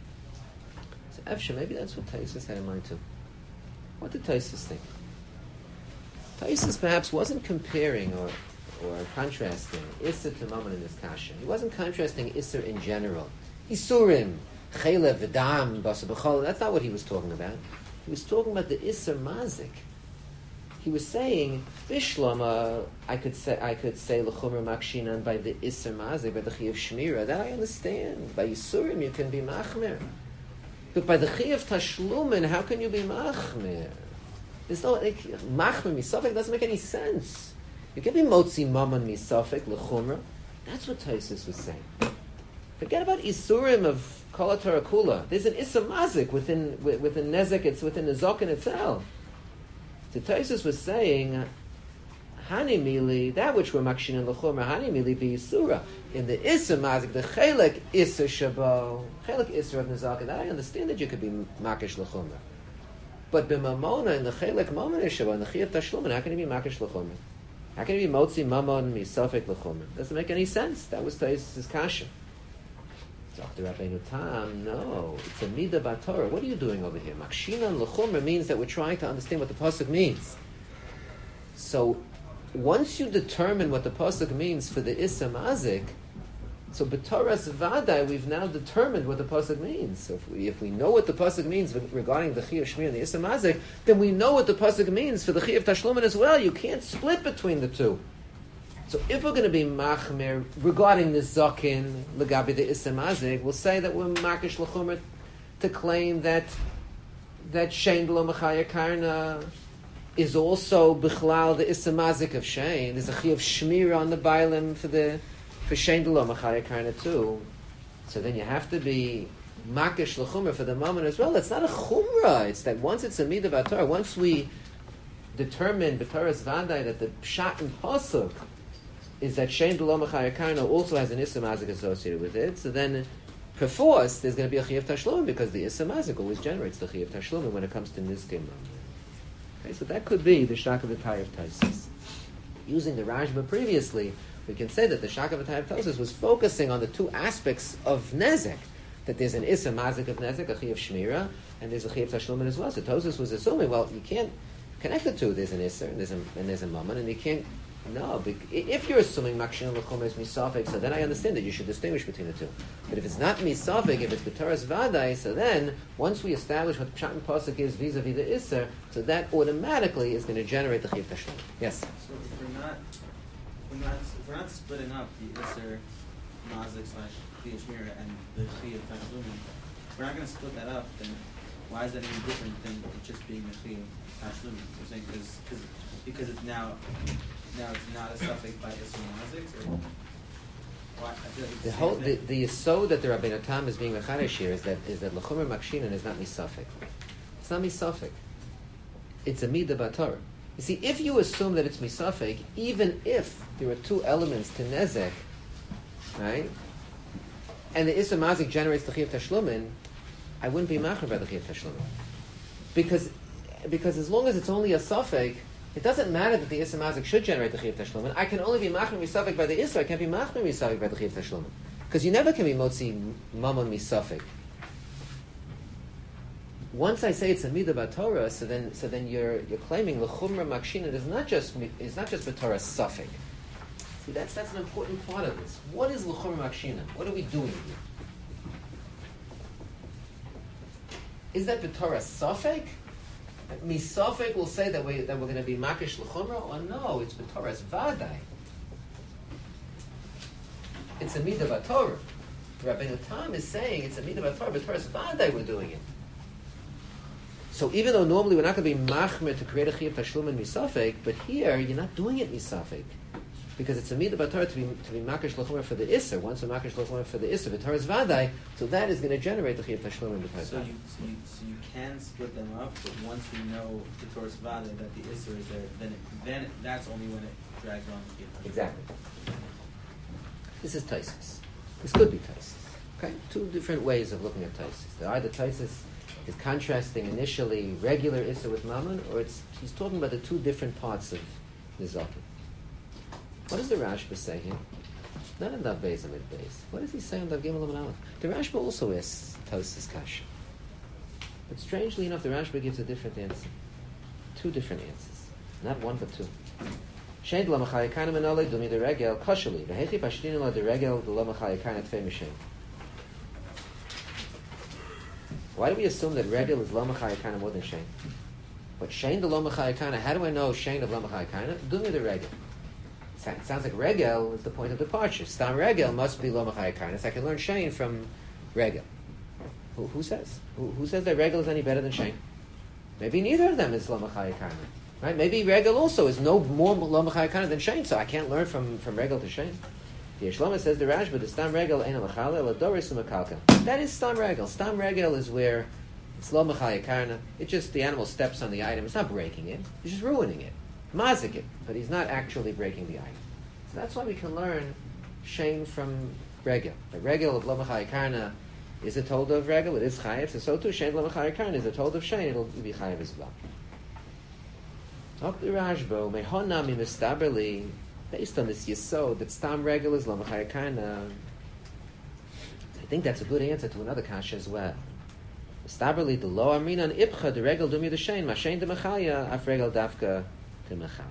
So Efsha, maybe that's what Taisus had in mind too. What did Taisus think? Taisus perhaps wasn't comparing or contrasting Isser to Mammon in this kasha. He wasn't contrasting Isser in general. Isurim, Chelev, V'dam, Basa B'chol. That's not what he was talking about. He was talking about the Isser Mazik. He was saying, Bishlama, I could say L'chumra Makshinan by the Isser Mazik, by the Chiyuv Shmira. That I understand. By Isurim you can be Machmer. But by the Chiyuv Tashlumin, how can you be Machmer? There's no Machmer Misafek doesn't make any sense. You can be Motzi Mammon Misafek L'chumra. That's what Taisus was saying. Forget about Isurim of Kol HaTorah Kula. There's an Isser Mazik within Nezek. It's within the Zokin itself. So Taisus was saying, Hani Mili, that which we're Makshin and L'chumra, Hani Mili be Yisura. In the Isser Mazik, the Chelek Isser Shabo, Chelek Isser of Nezakin, that I understand that you could be Makish L'chumra. But b'mamona, in the chelek mamon sheba, in the chiyuv tashlumin, how can it be makish l'chomer? How can it be motzi mamon misafek l'chomer? Doesn't make any sense. That was Taisus' kasha. Dr. Rabbeinu Tam, no, it's a midah b'Torah. What are you doing over here? Makshinan l'chomer means that we're trying to understand what the pasuk means. So, once you determine what the pasuk means for the Issa Mazik, so b'Torah's Vadai, we've now determined what the pasuk means. So if we know what the pasuk means regarding the Chiyuv Shmir and the Issa Mazik, then we know what the pasuk means for the Chiyuv Tashlumin as well. You can't split between the two. So if we're going to be machmir regarding the Zakin, Lagabi the Issa Mazik, we'll say that we're makish l'chumer to claim that Shein Lo Machaya Karna is also bichlal the Issa Mazik of Shein. There's a Chiyuv Shmir on the Bailim for Shein Lo Machaya Karna too. So then you have to be makish l'chumer for the moment as well. It's not a chumrah. It's that once it's a midah b'Torah, once we determine b'Torah's Vadai that the pshat and pasuk is that Shein Lo Machaya Karna also has an Issa Mazik associated with it, so then perforce there's going to be a Chiyuv Tashlum because the Issa Mazik always generates the Chiyuv Tashlum when it comes to Nizkim. Okay, so that could be the Shak of the Tayyip Taisis. Using the Rashba previously, we can say that the Shak of the Tayyip Taisis was focusing on the two aspects of Nezek, that there's an Issa Mazik of Nezek, a Chiyuv Shmira, and there's a Chiyuv Tashlum as well. So Tosis was assuming, well, you can't connect the two. There's an Issa and there's a Mammon, and you can't. No, if you're assuming Makshin L'chum is Misafik, so then I understand that you should distinguish between the two. But if it's not Misafik, if it's B'Torah's Vadai, so then, once we establish what Pshat and Pasuk is vis-a-vis the Isser, so that automatically is going to generate the Chiyuv Tashlum. Yes? So if we're not splitting up the Isser, Mazik / Chiyuv Shmira and the Chiyuv Tashlum, we're not going to split that up, then why is that any different than it just being the Chiyuv Tashlum? You're saying because it's now it's not a suffix by Isser Mazik, or why? I feel like it's the yesod that the Rabbeinu Tam is being mechanish here is that l'chumer makshinan is not misafik. It's not misafik. It's a midah b'Torah. You see, if you assume that it's misafik, even if there are two elements to nezek, right, and the Isser Mazik generates the Chiyuv Tashlumin, I wouldn't be machmer by the Chiyuv Tashlumin, because as long as it's only a suffix, it doesn't matter that the Isser Mazik should generate the Chiyuv Tashlumin. I can only be machmer misafik by the Isser. I can't be machmer misafik by the Chiyuv Tashlumin, because you never can be motzi mamon misafik. Once I say it's a midah b'Torah, so then you're claiming l'chumra makshinan is not just b'Torah suffix. See, that's an important part of this. What is l'chumra makshinan? What are we doing here? Is that b'Torah suffix? Misafik will say that we're going to be makish l'chumra, or no, it's b'Torah's vadai. It's a midah b'Torah. Rabbeinu Tam is saying it's a midah b'Torah, b'Torah's vadai we're doing it. So even though normally we're not going to be machmer to create a chiyuv tashlum in misafik, but here you're not doing it misafik, because it's a midah b'Torah to be makish l'chumra for the isser. Once we're makish l'chumra for the isser, b'Torah's vadai, so that is going to generate the chiyuv tashlum in b'Torah's vadai. So you can split them up, but once we know the Torah's vadai that the isser is there, then that's only when it drags on the chiyuv. Exactly. This is Taisus. This could be Taisus. Okay, two different ways of looking at Taisus. There either Taisus is contrasting initially regular Issa with Mammon, or he's talking about the two different parts of Nizakim. What does the Rashba say here? Not in Dav Beis Amid Beis. What does he say in Dav Gimel Amid Aleph? The Rashba also asks Tosas Kasha. But strangely enough, the Rashba gives a different answer. Two different answers. Not one, but two. Shein lo machayekana menole dumi de regel kashali. Vehechi pashtinu lo de regel de lo machayekana tfei mishen. Why do we assume that regel is lo machayekana more than shein? But shein de lo machayekana, how do I know shein of lo machayekana? Dumi de regel. It sounds like regel is the point of departure. Stam regel must be lo machayekana. So I can learn shein from regel. Who says? Who says that regel is any better than shein? Maybe neither of them is lo machayekana. Right? Maybe regel also is no more lo machayekana than shein, so I can't learn from regel to shein. The Yeshlomo says the Rashba, the stam regel ain't a machale, la doris umakalka. That is stam regel. Stam regel is where it's lo machayekana. It just, the animal steps on the item. It's not breaking it. He's just ruining it. Mazik it. But he's not actually breaking the item. So that's why we can learn shein from regel. The regel of lo machayekana is a told of regel, it is chayiv. So too, shein lo mechayer karna is a told of shein, it'll be chayiv as well. Up the Rashba, mehonami mistaberli, based on this yesod that stam regel is lo mechayer karna. I think that's a good answer to another kasha as well. Mistaberli the lo amrinan ibcha the regel dumi the shein, ma shein de mechaya af regel dafka de mechaya.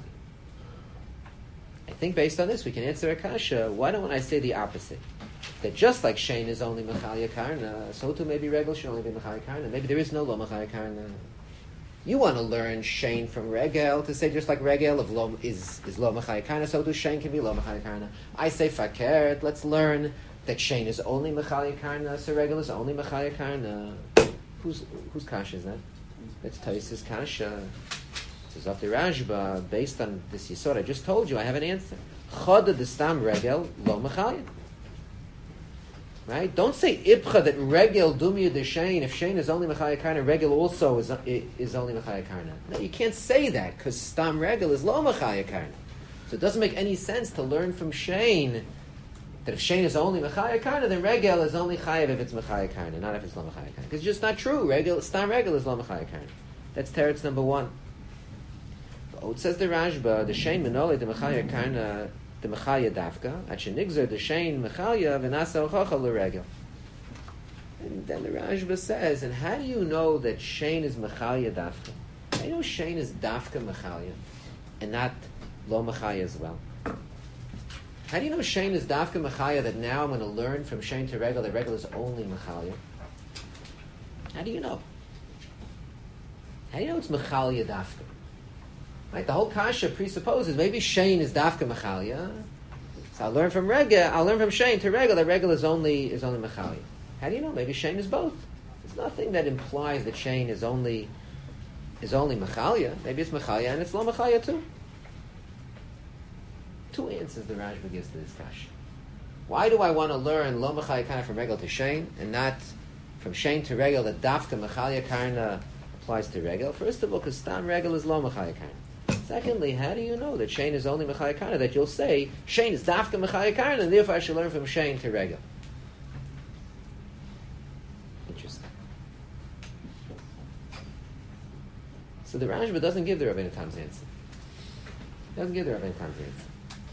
I think based on this we can answer a kasha. Why don't I say the opposite? That just like shein is only mechaya karna, so too maybe regel should only be mechaya karna. Maybe there is no lo mechaya karna. You want to learn shein from regel to say just like regel of lo is lo mechaya karna, so too shein can be lo mechaya karna. I say fakert. Let's learn that shein is only mechaya karna, so regel is only mechaya karna. Whose kasha is that? It's Tais's kasha. Says after Rashba, based on this yisod I just told you, I have an answer. Choda de stam regel lo mechaya. Right? Don't say ibcha that regel dumya de shein. If shein is only mechaya karna, regel also is only mechaya karna. No, you can't say that because stam regel is lo mechaya karna. So it doesn't make any sense to learn from shein that if shein is only mechaya karna, then regel is only chayiv if it's mechaya karna, not if it's lo mechaya karna. Because it's just not true. Stam regel is lo mechaya karna. That's teretz number one. It says the Rashba, the shein menole the mechaya karna, the mechaya dafka, at shenigzer the shein mechaya v'nasa ochacha l'regel. And then the Rashba says, and how do you know that shein is mechaya dafka? How do you know shein is dafka mechaya and not lo mechaya as well? How do you know shein is dafka mechaya that now I'm going to learn from shein to regel that regel is only mechaya? How do you know? How do you know it's mechaya dafka? Right, the whole kasha presupposes maybe shein is dafka mechalya. So I'll learn from shein to regel that regel is only mechalya. How do you know? Maybe shein is both. There's nothing that implies that shein is only mechalya. Maybe it's mechalya and it's lo mechalya too. Two answers the Rashba gives to this kasha. Why do I want to learn lo mechalya karna from regel to shein and not from shein to regel that dafka mechalya karna applies to regel? First of all, because stam regel is lo mechalya karna. Secondly, how do you know that shein is only mechaya karna? That you'll say shein is dafka mechaya karna, and therefore I should learn from shein to regel. Interesting. So the Rashba doesn't give the Rabbeinu Tam's answer. Doesn't give the Rabbeinu Tam's answer.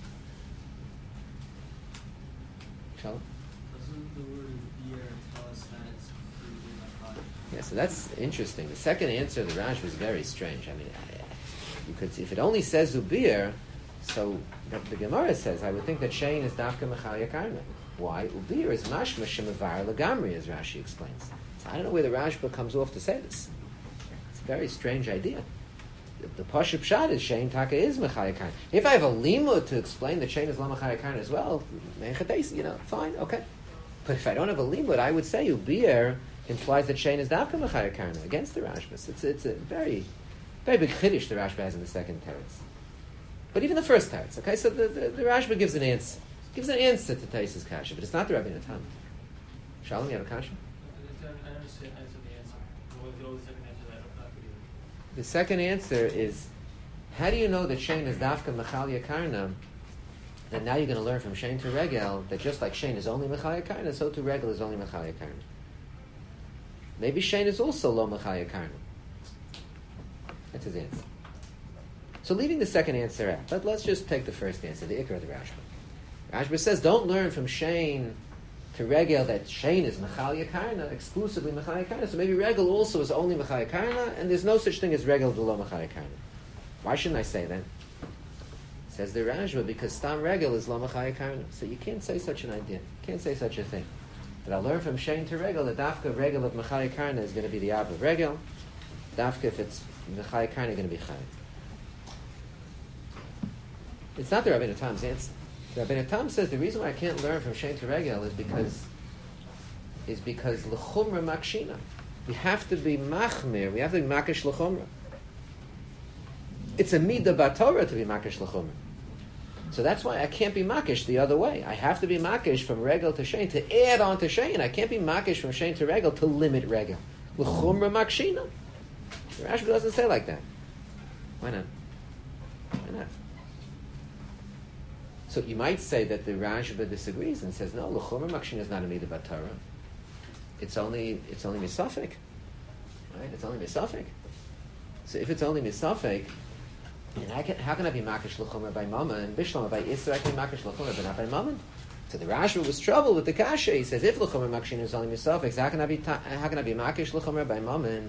Shalom? Doesn't the word beer tell us that it's completely mechaya? Yeah, so that's interesting. The second answer of the Rashba is very strange. I mean, you could see, if it only says ubir, so the Gemara says, I would think that shein is dafka mechaya karna. Why? Ubir is mashma shemavar lagamri, as Rashi explains. So I don't know where the Rashba comes off to say this. It's a very strange idea. The pashup pshat is shein taka is mechaya karna. If I have a limud to explain that shein is la mechaya karna as well, fine, okay. But if I don't have a limud, I would say ubir implies that shein is dafka mechaya karna against the Rashba. So it's a very big chiddush the Rashba has in the second teretz. But even the first teretz, okay? So the Rashba gives an answer. Gives an answer to Tais's kasha, but it's not the Rabbeinu Tam. Shalom, you have a kasha? I understand the answer. What was the second answer? The second answer is, how do you know that shein is dafka mechalya karna, and now you're going to learn from shein to regel that just like shein is only mechalya karna, so to regel is only mechalya karna. Maybe shein is also lo mechalya karna. That's his answer. So leaving the second answer out, but let's just take the first answer, the ikar of the Rashba. Rashba says, don't learn from shein to regel that shein is mechalya karna, exclusively mechalya karna. So maybe regel also is only mechalya karna, and there's no such thing as regel below mechalya karna. Why shouldn't I say that? Says the Rashba, because stam regel is lo mechalya karna. So you can't say such an idea. You can't say such a thing. But I'll learn from shein to regel that dafka regel of mechalya karna is going to be the ab of regel. Dafka if it's mechaya karna going to be chayiv. It's not the Rabbeinu Tam's answer. The Rabbeinu Tam says the reason why I can't learn from shein to regel is because l'chumra makshina. We have to be machmir. We have to be makish l'chumra. It's a midah b'Torah to be makish l'chumra. So that's why I can't be makish the other way. I have to be makish from regel to shein to add on to shein. I can't be makish from shein to regel to limit regel. L'chumra makshina. The Rashba doesn't say like that. Why not? Why not? So you might say that the Rashba disagrees and says, no, l'chumra makshina is not a midah b'Torah. it's only misafek, right? It's only misafek. So if it's only misafek, and how can I be makish l'chomer by mama and bishlama by isra? I can be makish l'chomer but not by mama. So the Rashba was troubled with the kasha. He says, if l'chomer makshin is only misafek, so how can I be makish l'chomer by mama?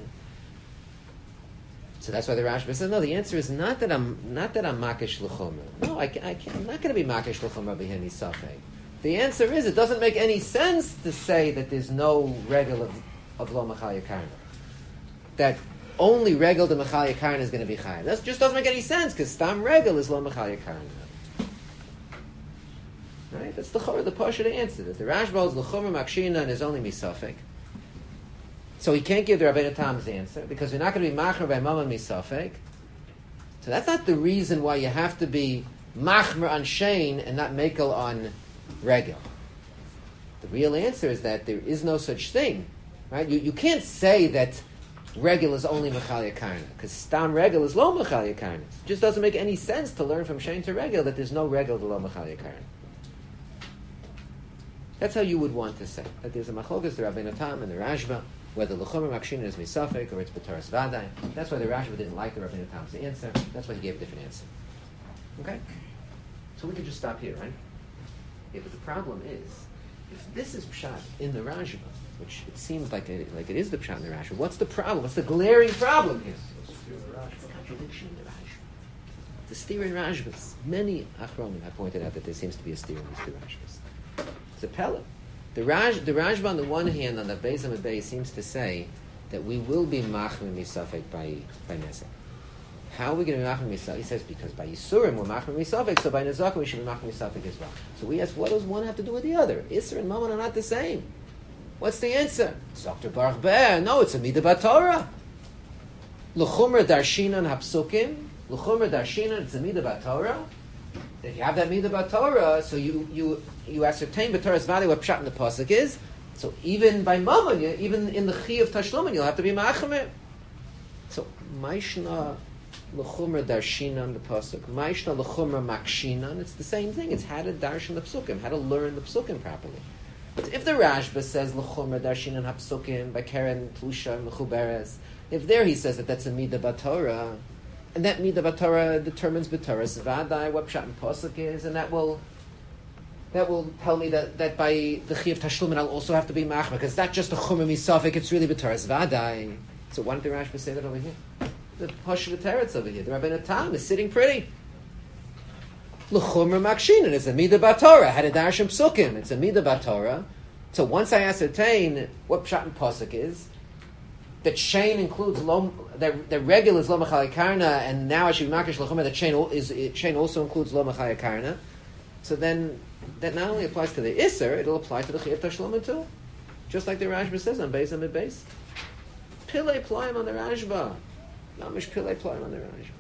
So that's why the Rashba says, no. The answer is not that I'm makish l'chomer. No, I'm not going to be makish l'chomer by him misafek. The answer is, it doesn't make any sense to say that there's no regel of lo machal yakarna. That only regel the machal yakarna is going to be chayim. That just doesn't make any sense, because stam regel is lo machal yakarna. Right? That's the pasha to answer. That the Rashba is l'chomer makshina and is only misafek. So he can't give the Rabbeinu Tam's answer, because we're not going to be machmer by mama misafek. So that's not the reason why you have to be machmer on shein and not mekel on regel. The real answer is that there is no such thing, right? You can't say that regel is only machal yakarna, because stam regel is lo machal yakarna. It just doesn't make any sense to learn from shein to regel that there's no regel to lo machal yakarna. That's how you would want to say that there's a machlokas the Rabbeinu Tam and the Rashba, whether l'chomer makshin is misafek or it's b'toras vaday. That's why the Rashba didn't like the Rabbeinu Tam's answer. That's why he gave a different answer. Okay, so we could just stop here, right? Yeah, but the problem is, if this is pshat in the Rashba, which it seems like it is the pshat in the Rashba, what's the problem? What's the glaring problem here? It's a contradiction in the Rashba. The steer in Rashbas. Many achronim have pointed out that there seems to be a steer in these two Rashbas. It's a pella. The Rashba on the one hand, on the Beis HaMebei, seems to say that we will be machmir misafek by Nezek. How are we going to be machmir misafek? He says because by Yisurim we're machmir misafek, so by Nezakim we should be machmir misafek as well. So we ask, what does one have to do with the other? Isser and Mammon are not the same. What's the answer? Dr. Baruch Ber, no, it's a midah b'Torah. L'chumer darshinan hapsukim. L'chumer darshinan, it's a midah b'Torah. If you have that midah b'Torah, so you ascertain b'Torah's value what pshat in the pasuk is. So even by Mammon, even in the chi of Tashlumin, you'll have to be machmir. So Maishna l'chumer darshinan the pasuk, Maishna l'chumer makshinan. It's the same thing. It's how to darshan the psukim, how to learn the psukim properly. But if the Rashba says l'chumer darshinan hapsukim by Keren Tlusha and Mechuberes, if there he says that that's a midah b'Torah, and that midah b'Torah determines b'Torah's vadai what pshat and pasuk is, and that will tell me that by the chi of Tashlumin I'll also have to be machmir, because that's just a chumer misafik, it's really b'Torah's vadai. So why don't the Rashba say that over here? The Pasha Teretz over here. The Rabbeinu Tam is sitting pretty. L'chumer makshinan, it's a midah b'Torah. Had a darshan psukim, it's a midah b'Torah. So once I ascertain what pshat and pasuk is, that shein includes that regular is lo machal yakarna, and now I should be makish l'chumer that shein also includes lo machal yakarna. So then that not only applies to the Isser, it'll apply to the Chi of Tashlumin too. Just like the Rashba says on Beis HaMidbeis. Pillei Playim on the Rashba. Namish Pillei Playim on the Rashba.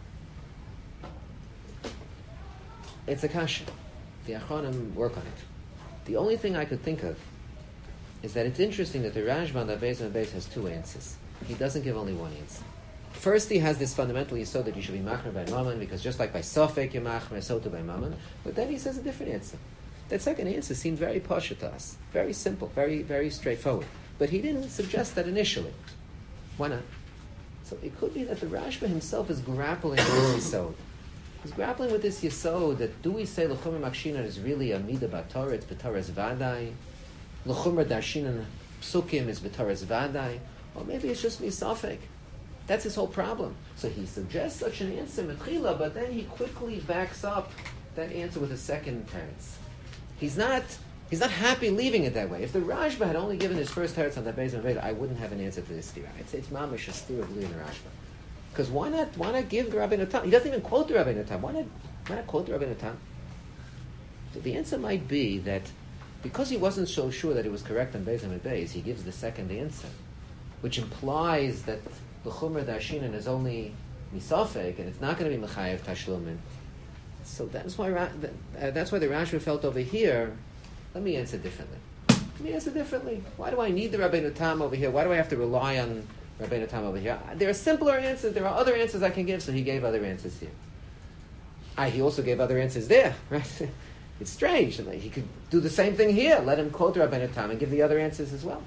It's a kasha. The Achronim work on it. The only thing I could think of is that it's interesting that the Rashba on the Beis HaMidbeis has two answers. He doesn't give only one answer. First, he has this fundamental yesod that you should be machmer by mammon, because just like by sofek you're machmer, so too by mammon. But then he says a different answer. That second answer seemed very pasha to us, very simple, very, very straightforward. But he didn't suggest that initially. Why not? So it could be that the Rashba himself is grappling with this yesod. He's grappling with this yesod that do we say l'chumer makshinan is really a midah b'Torah, it's b'Torah's vadai, l'chumer darshinan psukim is b'Torah's vadai, or maybe it's just misafek. That's his whole problem. So he suggests such an answer, Mechila, but then he quickly backs up that answer with a second teretz. He's not happy leaving it that way. If the Rashba had only given his first teretz on the Beis HaMidbeis, I wouldn't have an answer to this stira. It's mamish a stira of in the Rashba. Because why not give the Rabbeinu Tam? He doesn't even quote the Rabbeinu Tam. Why not quote the Rabbeinu Tam? So the answer might be that because he wasn't so sure that it was correct on Beis HaMidbeis, he gives the second answer, which implies that the Chumer Darshinan is only misafek, and it's not going to be Mechayev Tashlumin. So that's why the Rashba felt over here, let me answer differently. Why do I need the Rabbeinu Tam over here? Why do I have to rely on Rabbeinu Tam over here? There are simpler answers, there are other answers I can give, so he gave other answers here. He also gave other answers there, right? It's strange. He could do the same thing here. Let him quote Rabbeinu Tam and give the other answers as well.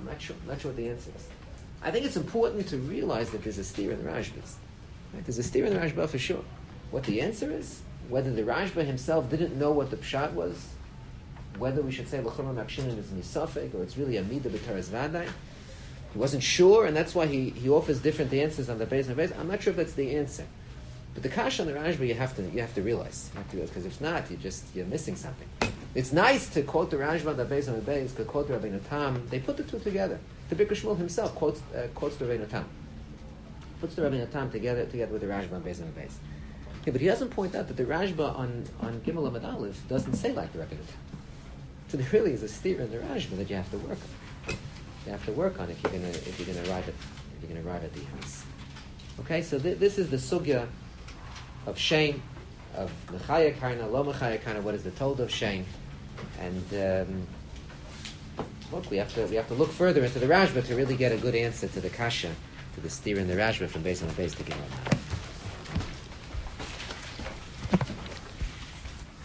I'm not sure what the answer is. I think it's important to realize that there's a steer in the Rashbas. Right? There's a steer in the Rashba for sure. What the answer is, whether the Rashba himself didn't know what the pshat was, whether we should say l'chumra makshinin is misafek, or it's really a midah b'taras vaday. He wasn't sure, and that's why he offers different answers on the Beis and Beis. I'm not sure if that's the answer. But the kasha on the Rashba, you have to realize, because if not, you're missing something. It's nice to quote the Rashba, the Beis and the Beis, to quote the Rabbeinu Tam. They put the two together. The Bikur Shmuel himself quotes the Rabbeinu Tam. Puts the Rabbeinu Tam together with the Rashba and Beis and the Beis. Okay, but he doesn't point out that the Rashba on Gimel Amud Aleph doesn't say like the Rabbeinu Tam. So there really is a steer in the Rashba that you have to work on. You have to work on if you're gonna arrive at the house. Okay, so this is the sugya of shame, of mechaya karna, lo mechaya karna. What is the told of shame? And look, we have to look further into the Rashba to really get a good answer to the kasha, to the steer in the Rashba from Beis on the Beis to Gimel.